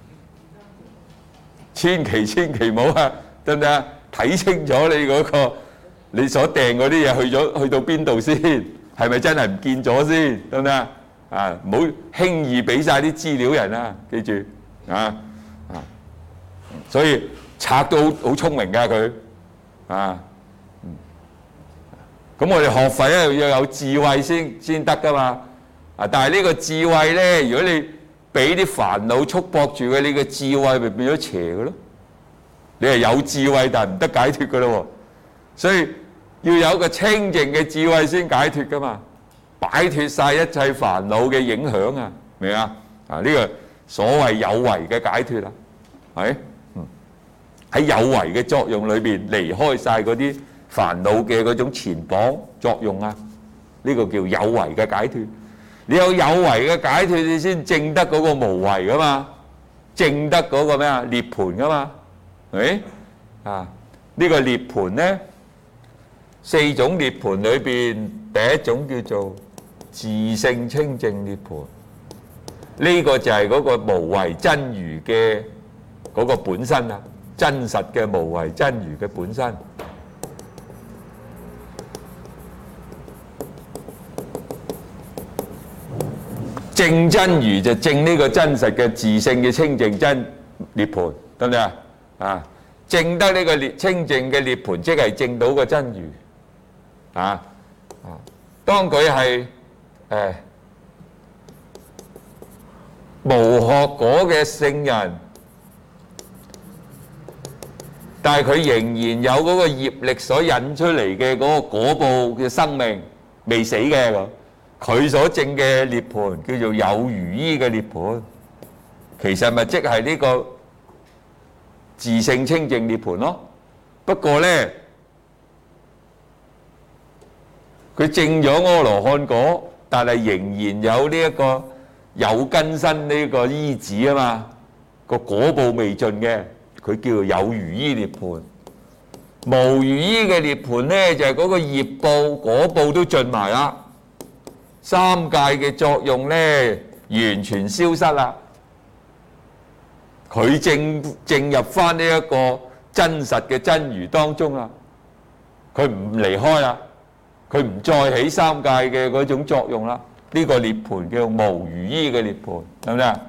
千祈千祈唔好啊，得唔得啊？睇清楚你嗰個你所訂嗰啲嘢去咗去到邊度先，係咪真係唔見咗先，得唔得啊？啊，唔好輕易俾曬啲資料人啊！記住啊啊！所以賊都好好聰明㗎佢啊。咁我哋學佛咧要有智慧先先得㗎嘛。啊，但係呢個智慧咧，如果你俾啲煩惱束縛住嘅，你嘅智慧咪變咗邪嘅咯。你係有智慧，但係唔得解脫㗎咯喎。所以要有一個清淨嘅智慧先解脫㗎嘛，擺脫晒一切煩惱嘅影響啊，明啊？啊，呢個所謂有為嘅解脫啦，係嗯喺有為嘅作用裏邊離開晒嗰啲煩惱嘅嗰種纏綁作用啊，呢個叫有為嘅解脫。你有有為嘅解脫，你先證得嗰個無為噶嘛，證得嗰個咩啊涅槃噶嘛，係咪啊？呢個涅槃咧，四種涅槃裏邊第一種叫做自性清淨涅槃，呢個就係嗰個無為真如嘅嗰個本身啊，真實嘅無為真如嘅本身。證真如就證呢個真實嘅自性嘅清淨真涅槃，得唔得啊？啊，證得呢個清淨嘅涅槃，即係證到個真如啊啊！當佢係誒無學果嘅聖人，但係佢仍然有嗰個業力所引出嚟嘅嗰個果報嘅生命未死嘅咁。佢所證嘅涅槃叫做有如依嘅涅槃，其實咪即係呢個自性清淨涅槃咯。不過咧，佢證咗阿羅漢果，但係仍然有呢一個有根身呢個依止啊嘛，個果報未盡嘅，佢叫做有如依涅槃。無如依嘅涅槃咧，就係嗰個業報果報都盡埋啦。三界嘅作用咧，完全消失啦。佢正正入翻呢一個真實嘅真如當中啦。佢唔離開啦，佢唔再起三界嘅嗰種作用啦。呢個涅槃叫無如依嘅涅槃，係咪啊？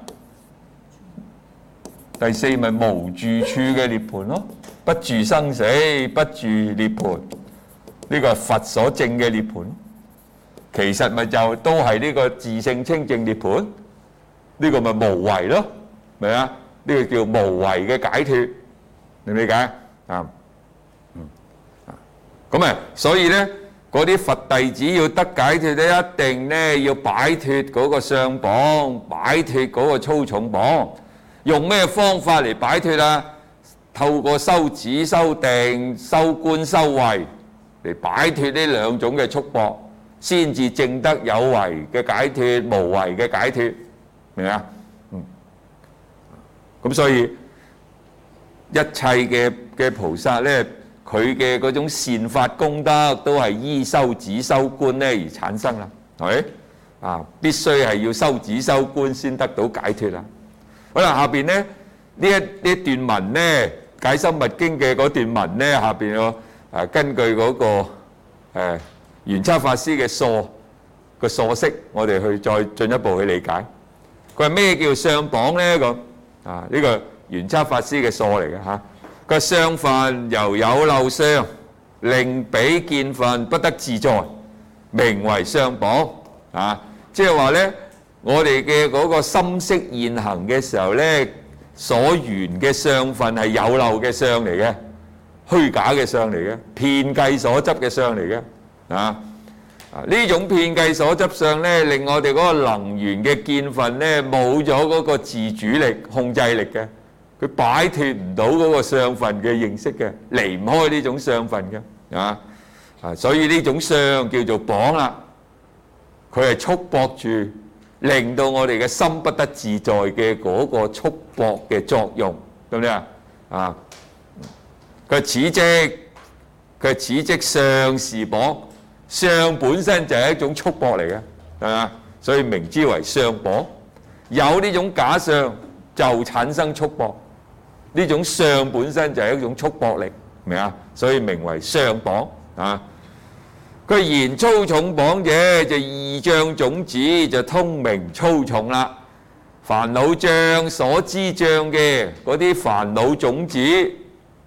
第四咪無住處嘅涅槃咯，不住生死，不住涅槃。呢個係佛所證嘅涅槃。其實咪就都係呢個自性清淨涅槃，呢個咪無為咯，明啊？呢個叫無為嘅解脫，你理解啊？嗯，咁啊，所以咧，嗰啲佛弟子要得解脫咧，一定咧要擺脫嗰個相綁，擺脫嗰個粗重綁。用咩方法嚟擺脫啊？透過修止、修定、修觀、修慧嚟擺脫呢兩種嘅束縛。先至證得有為嘅解脫，無為嘅解脫，明啊？嗯，咁所以一切嘅嘅菩薩咧，佢嘅嗰種善法功德都係依修止修觀咧而產生啦，係咪？啊，必須係要修止修觀先得到解脫啦。好啦，下邊咧呢一呢段文咧，解深密經嘅嗰段文咧，下邊我誒根據嗰個誒玄奘法師嘅疏個疏釋，我哋去再進一步去理解。佢話咩叫相綁咧？咁啊，呢個玄奘法師嘅疏嚟嘅嚇。佢話相分由有漏相，令彼見分不得自在，名為相綁啊。即係話咧，我哋嘅嗰個心識現行嘅時候咧，所緣嘅相分係有漏嘅相嚟嘅，虛假嘅相嚟嘅，遍計所執嘅相嚟嘅。啊！呢種遍計所執相咧，令我哋嗰個能緣嘅見分咧，冇咗嗰個自主力、控制力嘅，佢擺脫唔到嗰個相分嘅認識嘅，離唔開呢種相分嘅啊！啊，所以呢種相叫做綁啦，佢係束縛住，令到我哋嘅心不得自在嘅嗰個束縛嘅作用，得唔得啊？啊！佢此即佢此即相是綁。相本身就係一種束縛嚟嘅，係嘛？所以名之為相綁。有呢種假相就產生束縛，呢種相本身就係一種束縛力，明啊？所以名為相綁啊。佢言粗重綁者，就二障種子就通名粗重啦。煩惱障所知障嘅嗰啲煩惱種子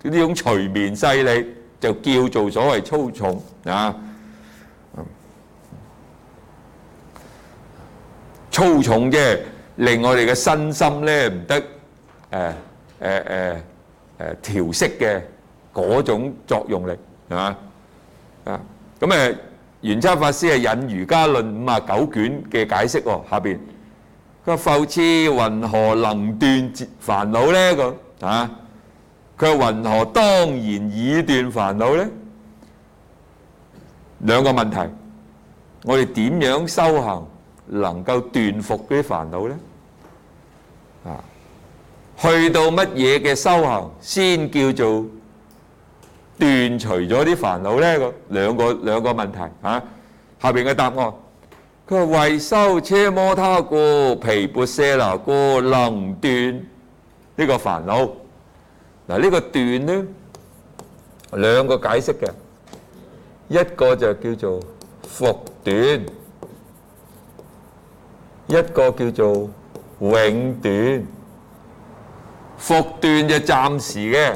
呢種隨眠勢力就叫做所謂粗重啊。粗重即係令我哋嘅身心咧唔得誒誒誒誒調適嘅嗰種作用力係嘛啊？咁誒玄奘法師係引儒家論五十九卷嘅解釋喎，下邊佢話復次云何能斷煩惱咧？咁啊，佢話云何當然以斷煩惱咧？兩個問題，我哋點樣修行能夠斷伏嗰啲煩惱咧？啊，去到乜嘢嘅修行先叫做斷除咗啲煩惱咧？個兩個兩個問題啊，下邊嘅答案，佢話為修奢摩他故，毗缽舍那故，能斷呢個煩惱。嗱，呢個斷咧兩個解釋嘅，一個就叫做伏斷，一個叫做永斷。伏斷就暫時嘅，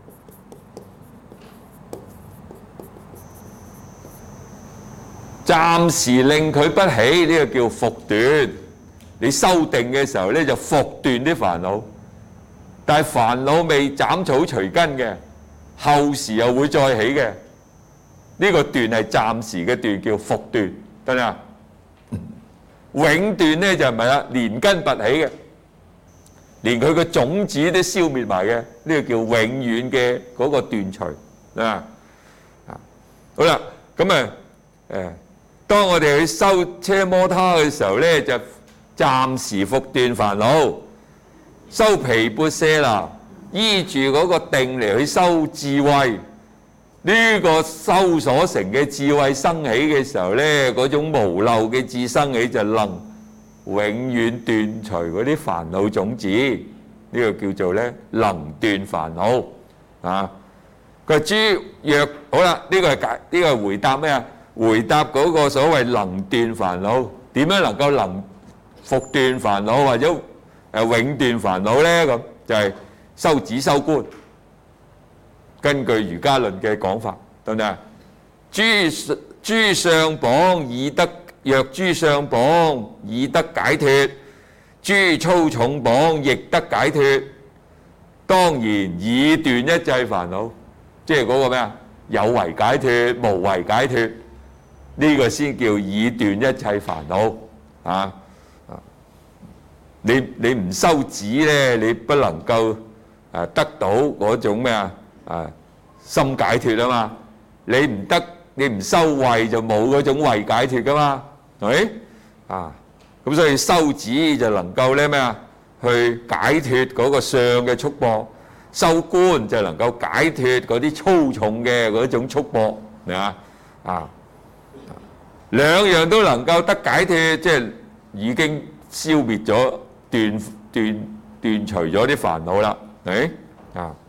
暫時令佢不起，呢個叫伏斷。你修定嘅時候咧就伏斷啲煩惱，但係煩惱未斬草除根嘅，後時又會再起嘅。呢個斷係暫時嘅斷，叫伏斷，得唔得啊？永斷咧就唔係啦，連根拔起嘅，連佢個種子都消滅埋嘅，呢個叫永遠嘅嗰個斷除啊！啊，好啦，咁啊誒，當我哋去修奢摩他嘅時候咧，就暫時伏斷煩惱；修毗缽舍那，依住嗰個定嚟去修智慧。呢個修所成嘅智慧生起嘅時候咧，嗰種無漏嘅智生起就能永遠斷除嗰啲煩惱種子，呢個叫做咧能斷煩惱啊。佢話諸若好啦，呢個係解，呢個係回答咩啊？回答嗰個所謂能斷煩惱，點樣能夠能伏斷煩惱或者誒永斷煩惱咧？咁就係修止修觀。根據儒家論嘅講法，得唔得啊？諸諸相綁以得，若諸相綁以得解脫，諸粗重綁亦得解脫。當然以斷一切煩惱，即係嗰個咩啊？有為解脫、無為解脫，呢個先叫以斷一切煩惱啊！啊，你你唔修止咧，你不能夠誒得到嗰種咩啊？啊，心解脫啊嘛！你唔得，你唔修慧就冇嗰種慧解脫噶嘛，係咪？啊，咁所以修止就能夠咧咩啊？去解脫嗰個相嘅束縛，修觀就能夠解脫嗰啲粗重嘅嗰種束縛，係嘛？啊，兩樣都能夠得解脫，即係已經消滅咗、斷斷斷除咗啲煩惱啦，係咪？啊！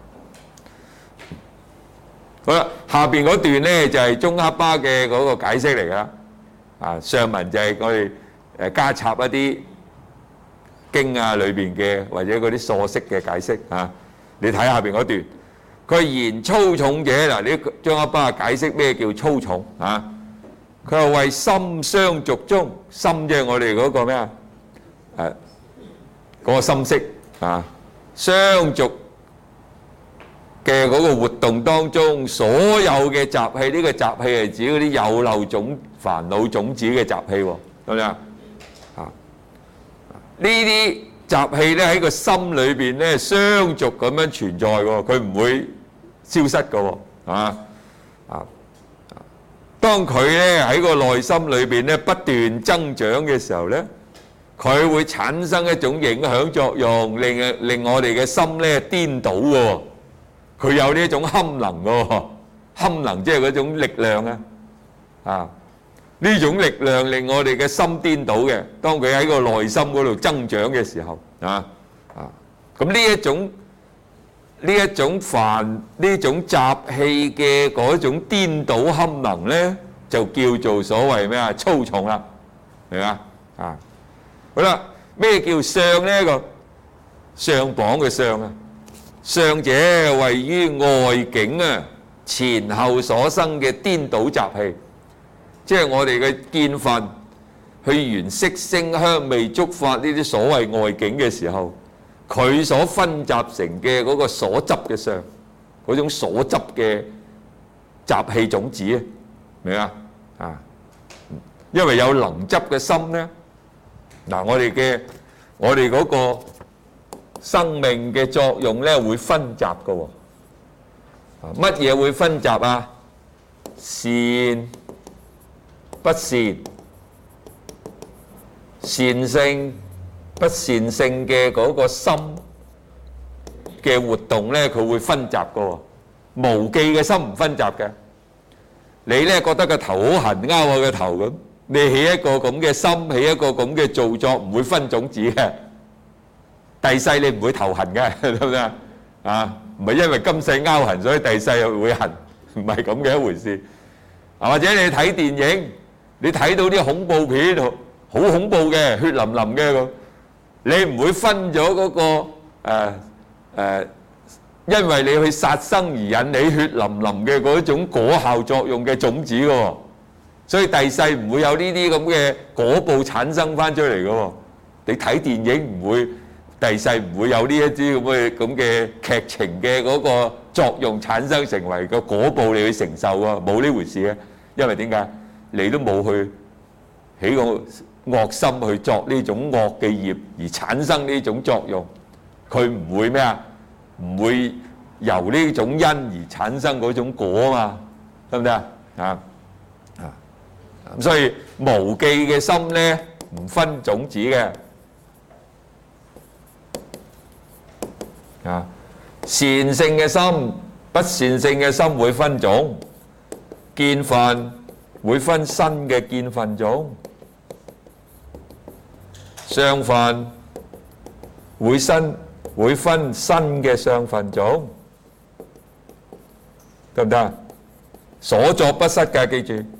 好啦，下邊嗰段咧就係宗喀巴嘅嗰個解釋嚟噶，啊上文就係我哋誒加插一啲經啊裏邊嘅或者嗰啲疏釋嘅解釋啊，你睇下邊嗰段，佢言粗重者嗱，呢宗喀巴解釋咩叫粗重啊？佢話為心相續中，心即係我哋嗰個咩啊？誒嗰個心識啊，相續嘅嗰個活動當中，所有嘅習氣，呢個習氣係指嗰啲有漏種煩惱種子嘅習氣喎，係咪啊？啊，呢啲習氣咧喺個心裏邊咧相續咁樣存在喎，佢唔會消失嘅喎，啊啊！當佢咧喺個內心裏邊咧不斷增長嘅時候咧，佢會產生一種影響作用，令令我哋嘅心咧顛倒喎。佢有呢一種堪能嘅，堪能即係嗰種力量啊！啊，呢種力量令我哋嘅心顛倒嘅。當佢喺個內心嗰度增長嘅時候，啊啊，咁呢一種呢一種煩呢種習氣嘅嗰種顛倒堪能咧，就叫做所謂咩啊？粗重啦，係嘛啊？好啦，咩叫相咧？個相綁嘅相啊！ 上者位於外境啊，前後所生嘅顛倒雜氣，即係我哋嘅見分去緣色聲香味觸法呢啲所謂外境嘅時候，佢所分集成嘅嗰個所執嘅相，嗰種所執嘅雜氣種子啊，明啊？啊，因為有能執嘅心咧，嗱，我哋嘅我哋嗰個生命嘅作用咧會分集嘅喎。乜嘢會分集啊？善不善、善性不善性嘅嗰個心嘅活動咧，佢會分集嘅喎。無記嘅心唔分集嘅。你咧覺得個頭好痕，拗我個頭咁，你起一個咁嘅心，起一個咁嘅造作，唔會分種子嘅。第世你唔會頭痕嘅，得唔得啊？唔係因為今世拗痕，所以第世又會痕，唔係咁嘅一回事。啊，或者你睇電影，你睇到啲恐怖片，好恐怖嘅，血淋淋嘅咁，你唔會分咗嗰個誒誒，因為你去殺生而引起血淋淋嘅嗰種果效作用嘅種子嘅喎，所以第世唔會有呢啲咁嘅果報產生翻出嚟嘅喎。你睇電影唔會。第世唔會有呢一啲咁嘅咁嘅劇情嘅嗰個作用產生成為個果報你去承受喎，冇呢回事嘅。因為點解？你都冇去起個惡心去作呢種惡嘅業而產生呢種作用，佢唔會咩啊？唔會由呢種因而產生嗰種果啊嘛，得唔得啊？啊啊！咁所以無記嘅心咧唔分種子嘅。啊，善性嘅心、不善性嘅心會分種，見分會分新嘅見分種，相分會新會分新嘅相分種，得唔得？所作不失嘅，記住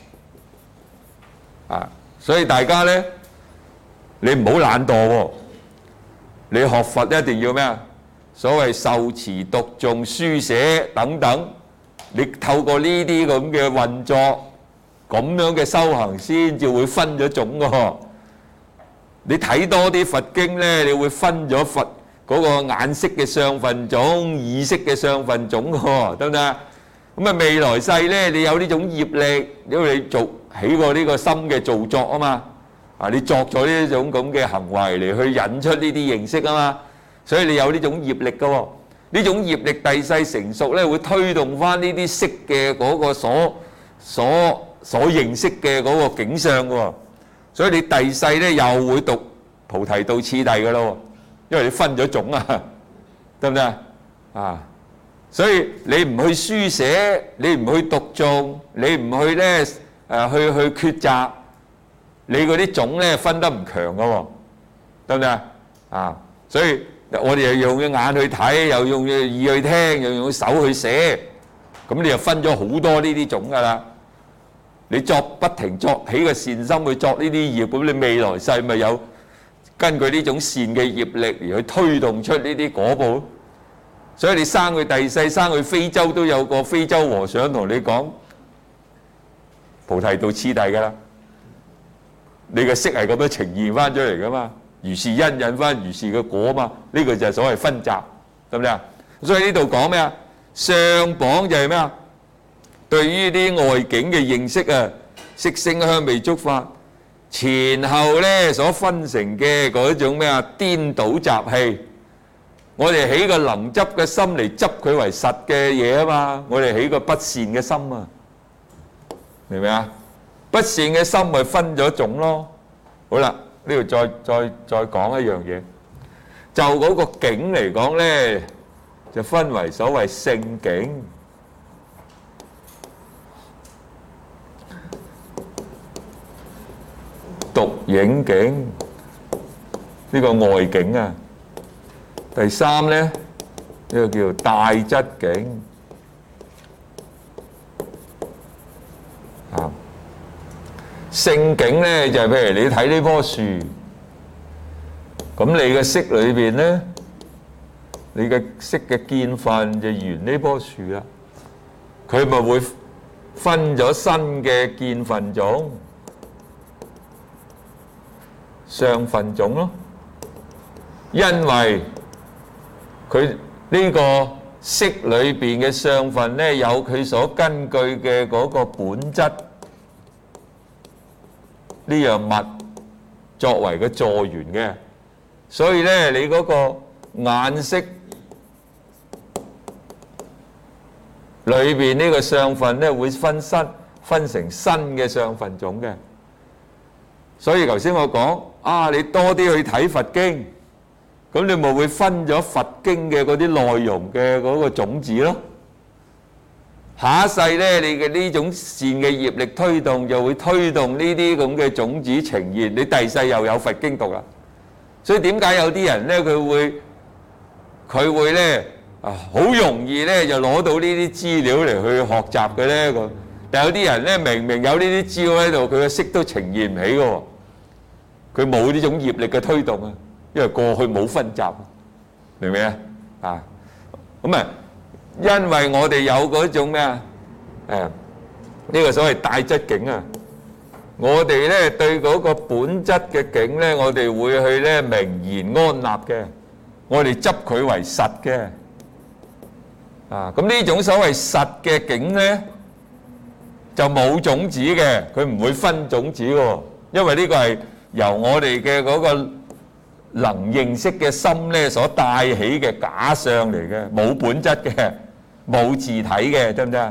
啊！所以大家咧，你唔好懶惰喎，你學佛一定要咩啊？所謂受持讀誦書寫等等，你透過呢啲咁嘅運作，咁樣嘅修行先至會分咗種㗎。你睇多啲佛經咧，你會分咗佛嗰個眼識嘅相分種、耳識嘅相分種㗎，得唔得？咁啊未來世咧，你有呢種業力，因為你做起過呢個心嘅造作啊嘛，啊你作咗呢種咁嘅行為嚟去引出呢啲認識啊嘛。所以你有呢種業力嘅喎，呢種業力第世成熟咧，會推動翻呢啲識嘅嗰個所所所認識嘅嗰個景象嘅喎。所以你第世咧又會讀菩提道次第嘅咯，因為你分咗種啊，得唔得啊？所以你唔去書寫，你唔去讀誦，你唔去咧誒、呃、去去抉擇，你嗰啲種咧分得唔強嘅喎，得唔得啊？所以我哋又用隻眼去睇，又用隻耳去聽，又用隻手去寫，咁你就分咗好多呢啲種㗎啦。你作不停作起個善心去作呢啲業，咁你未來世咪有根據呢種善嘅業力而去推動出呢啲果報。所以你生去第世，生去非洲都有個非洲和尚同你講菩提道次第㗎啦。你嘅識係咁樣呈現翻出嚟㗎嘛。如是因引翻如是嘅果嘛，呢個就係所謂分集，得唔得啊？所以呢度講咩啊？相綁就係咩啊？對於啲外境嘅認識啊，色聲香味觸法，前後咧所分成嘅嗰種咩啊？顛倒雜氣，我哋起個能執嘅心嚟執佢為實嘅嘢啊嘛，我哋起個不善嘅心啊，明唔明啊？不善嘅心咪分咗種咯。好啦。呢度再再再講一樣嘢，就嗰個境嚟講咧，就分為所謂性境、獨影境，呢個外境啊。第三咧，呢個叫帶質境啊。性境咧就係譬如你睇呢棵樹，咁你嘅識裏邊咧你嘅識嘅見分就緣呢棵樹啦，佢咪會分咗新嘅見分種、相分種咯。因為佢呢個識裏邊嘅相分咧，有佢所根據嘅嗰個本質呢樣物作為嘅助緣嘅，所以咧你嗰個眼識裏邊呢個相分咧會分新分成新嘅相分種嘅。所以頭先我講啊，你多啲去睇佛經，咁你咪會分咗佛經嘅嗰啲內容嘅嗰個種子咯。下一世咧，你嘅呢種善嘅業力推動，就會推動呢啲咁嘅種子呈現。你第世又有佛經讀啦。所以點解有啲人咧，佢會佢會咧啊，好容易咧就攞到呢啲資料嚟去學習嘅咧咁。但有啲人咧，明明有呢啲資料喺度，佢嘅識都呈現唔起嘅喎。佢冇呢種業力嘅推動啊，因為過去冇分集，明唔明啊？啊，咁啊。因為我哋有嗰種咩啊？誒，呢個所謂帶質境啊！我哋咧對嗰個本質嘅境咧，我哋會去咧明言安立嘅，我哋執佢為實嘅。啊，咁呢種所謂實嘅境咧，就冇種子嘅，佢唔會分種子嘅，因為呢個係由我哋嘅嗰個能認識嘅心咧所帶起嘅假相嚟嘅，冇本質嘅。冇自體嘅，得唔得啊？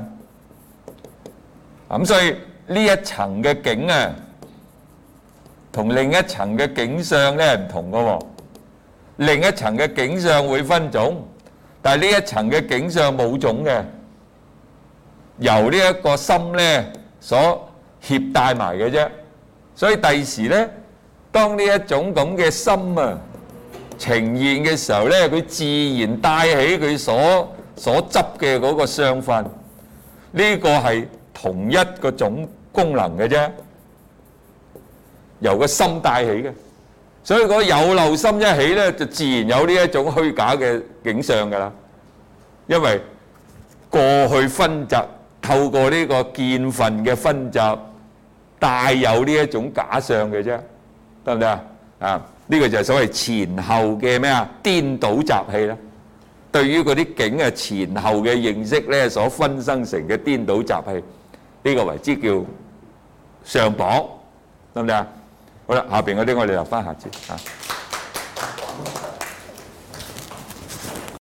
咁所以呢一層嘅境啊，同另一層嘅境相咧唔同嘅喎。另一層嘅境相會分種，但係呢一層嘅境相冇種嘅，由呢一個心咧所攜帶埋嘅啫。所以第時咧，當呢一種咁嘅心啊呈現嘅時候咧，佢自然帶起佢所所執嘅嗰個相分，呢個係同一個種功能嘅啫，由個心帶起嘅，所以嗰有漏心一起咧，就自然有呢一種虛假嘅景象㗎啦。因為過去分集透過呢個見分嘅分集，帶有呢一種假相嘅啫，得唔得啊？啊，呢個就係所謂前後嘅咩啊？顛倒習氣啦。對於嗰啲境啊前後嘅認識咧，所分生成嘅顛倒習氣，呢個為之叫上縛，得唔得啊？好啦，下邊嗰啲我哋留翻下節啊。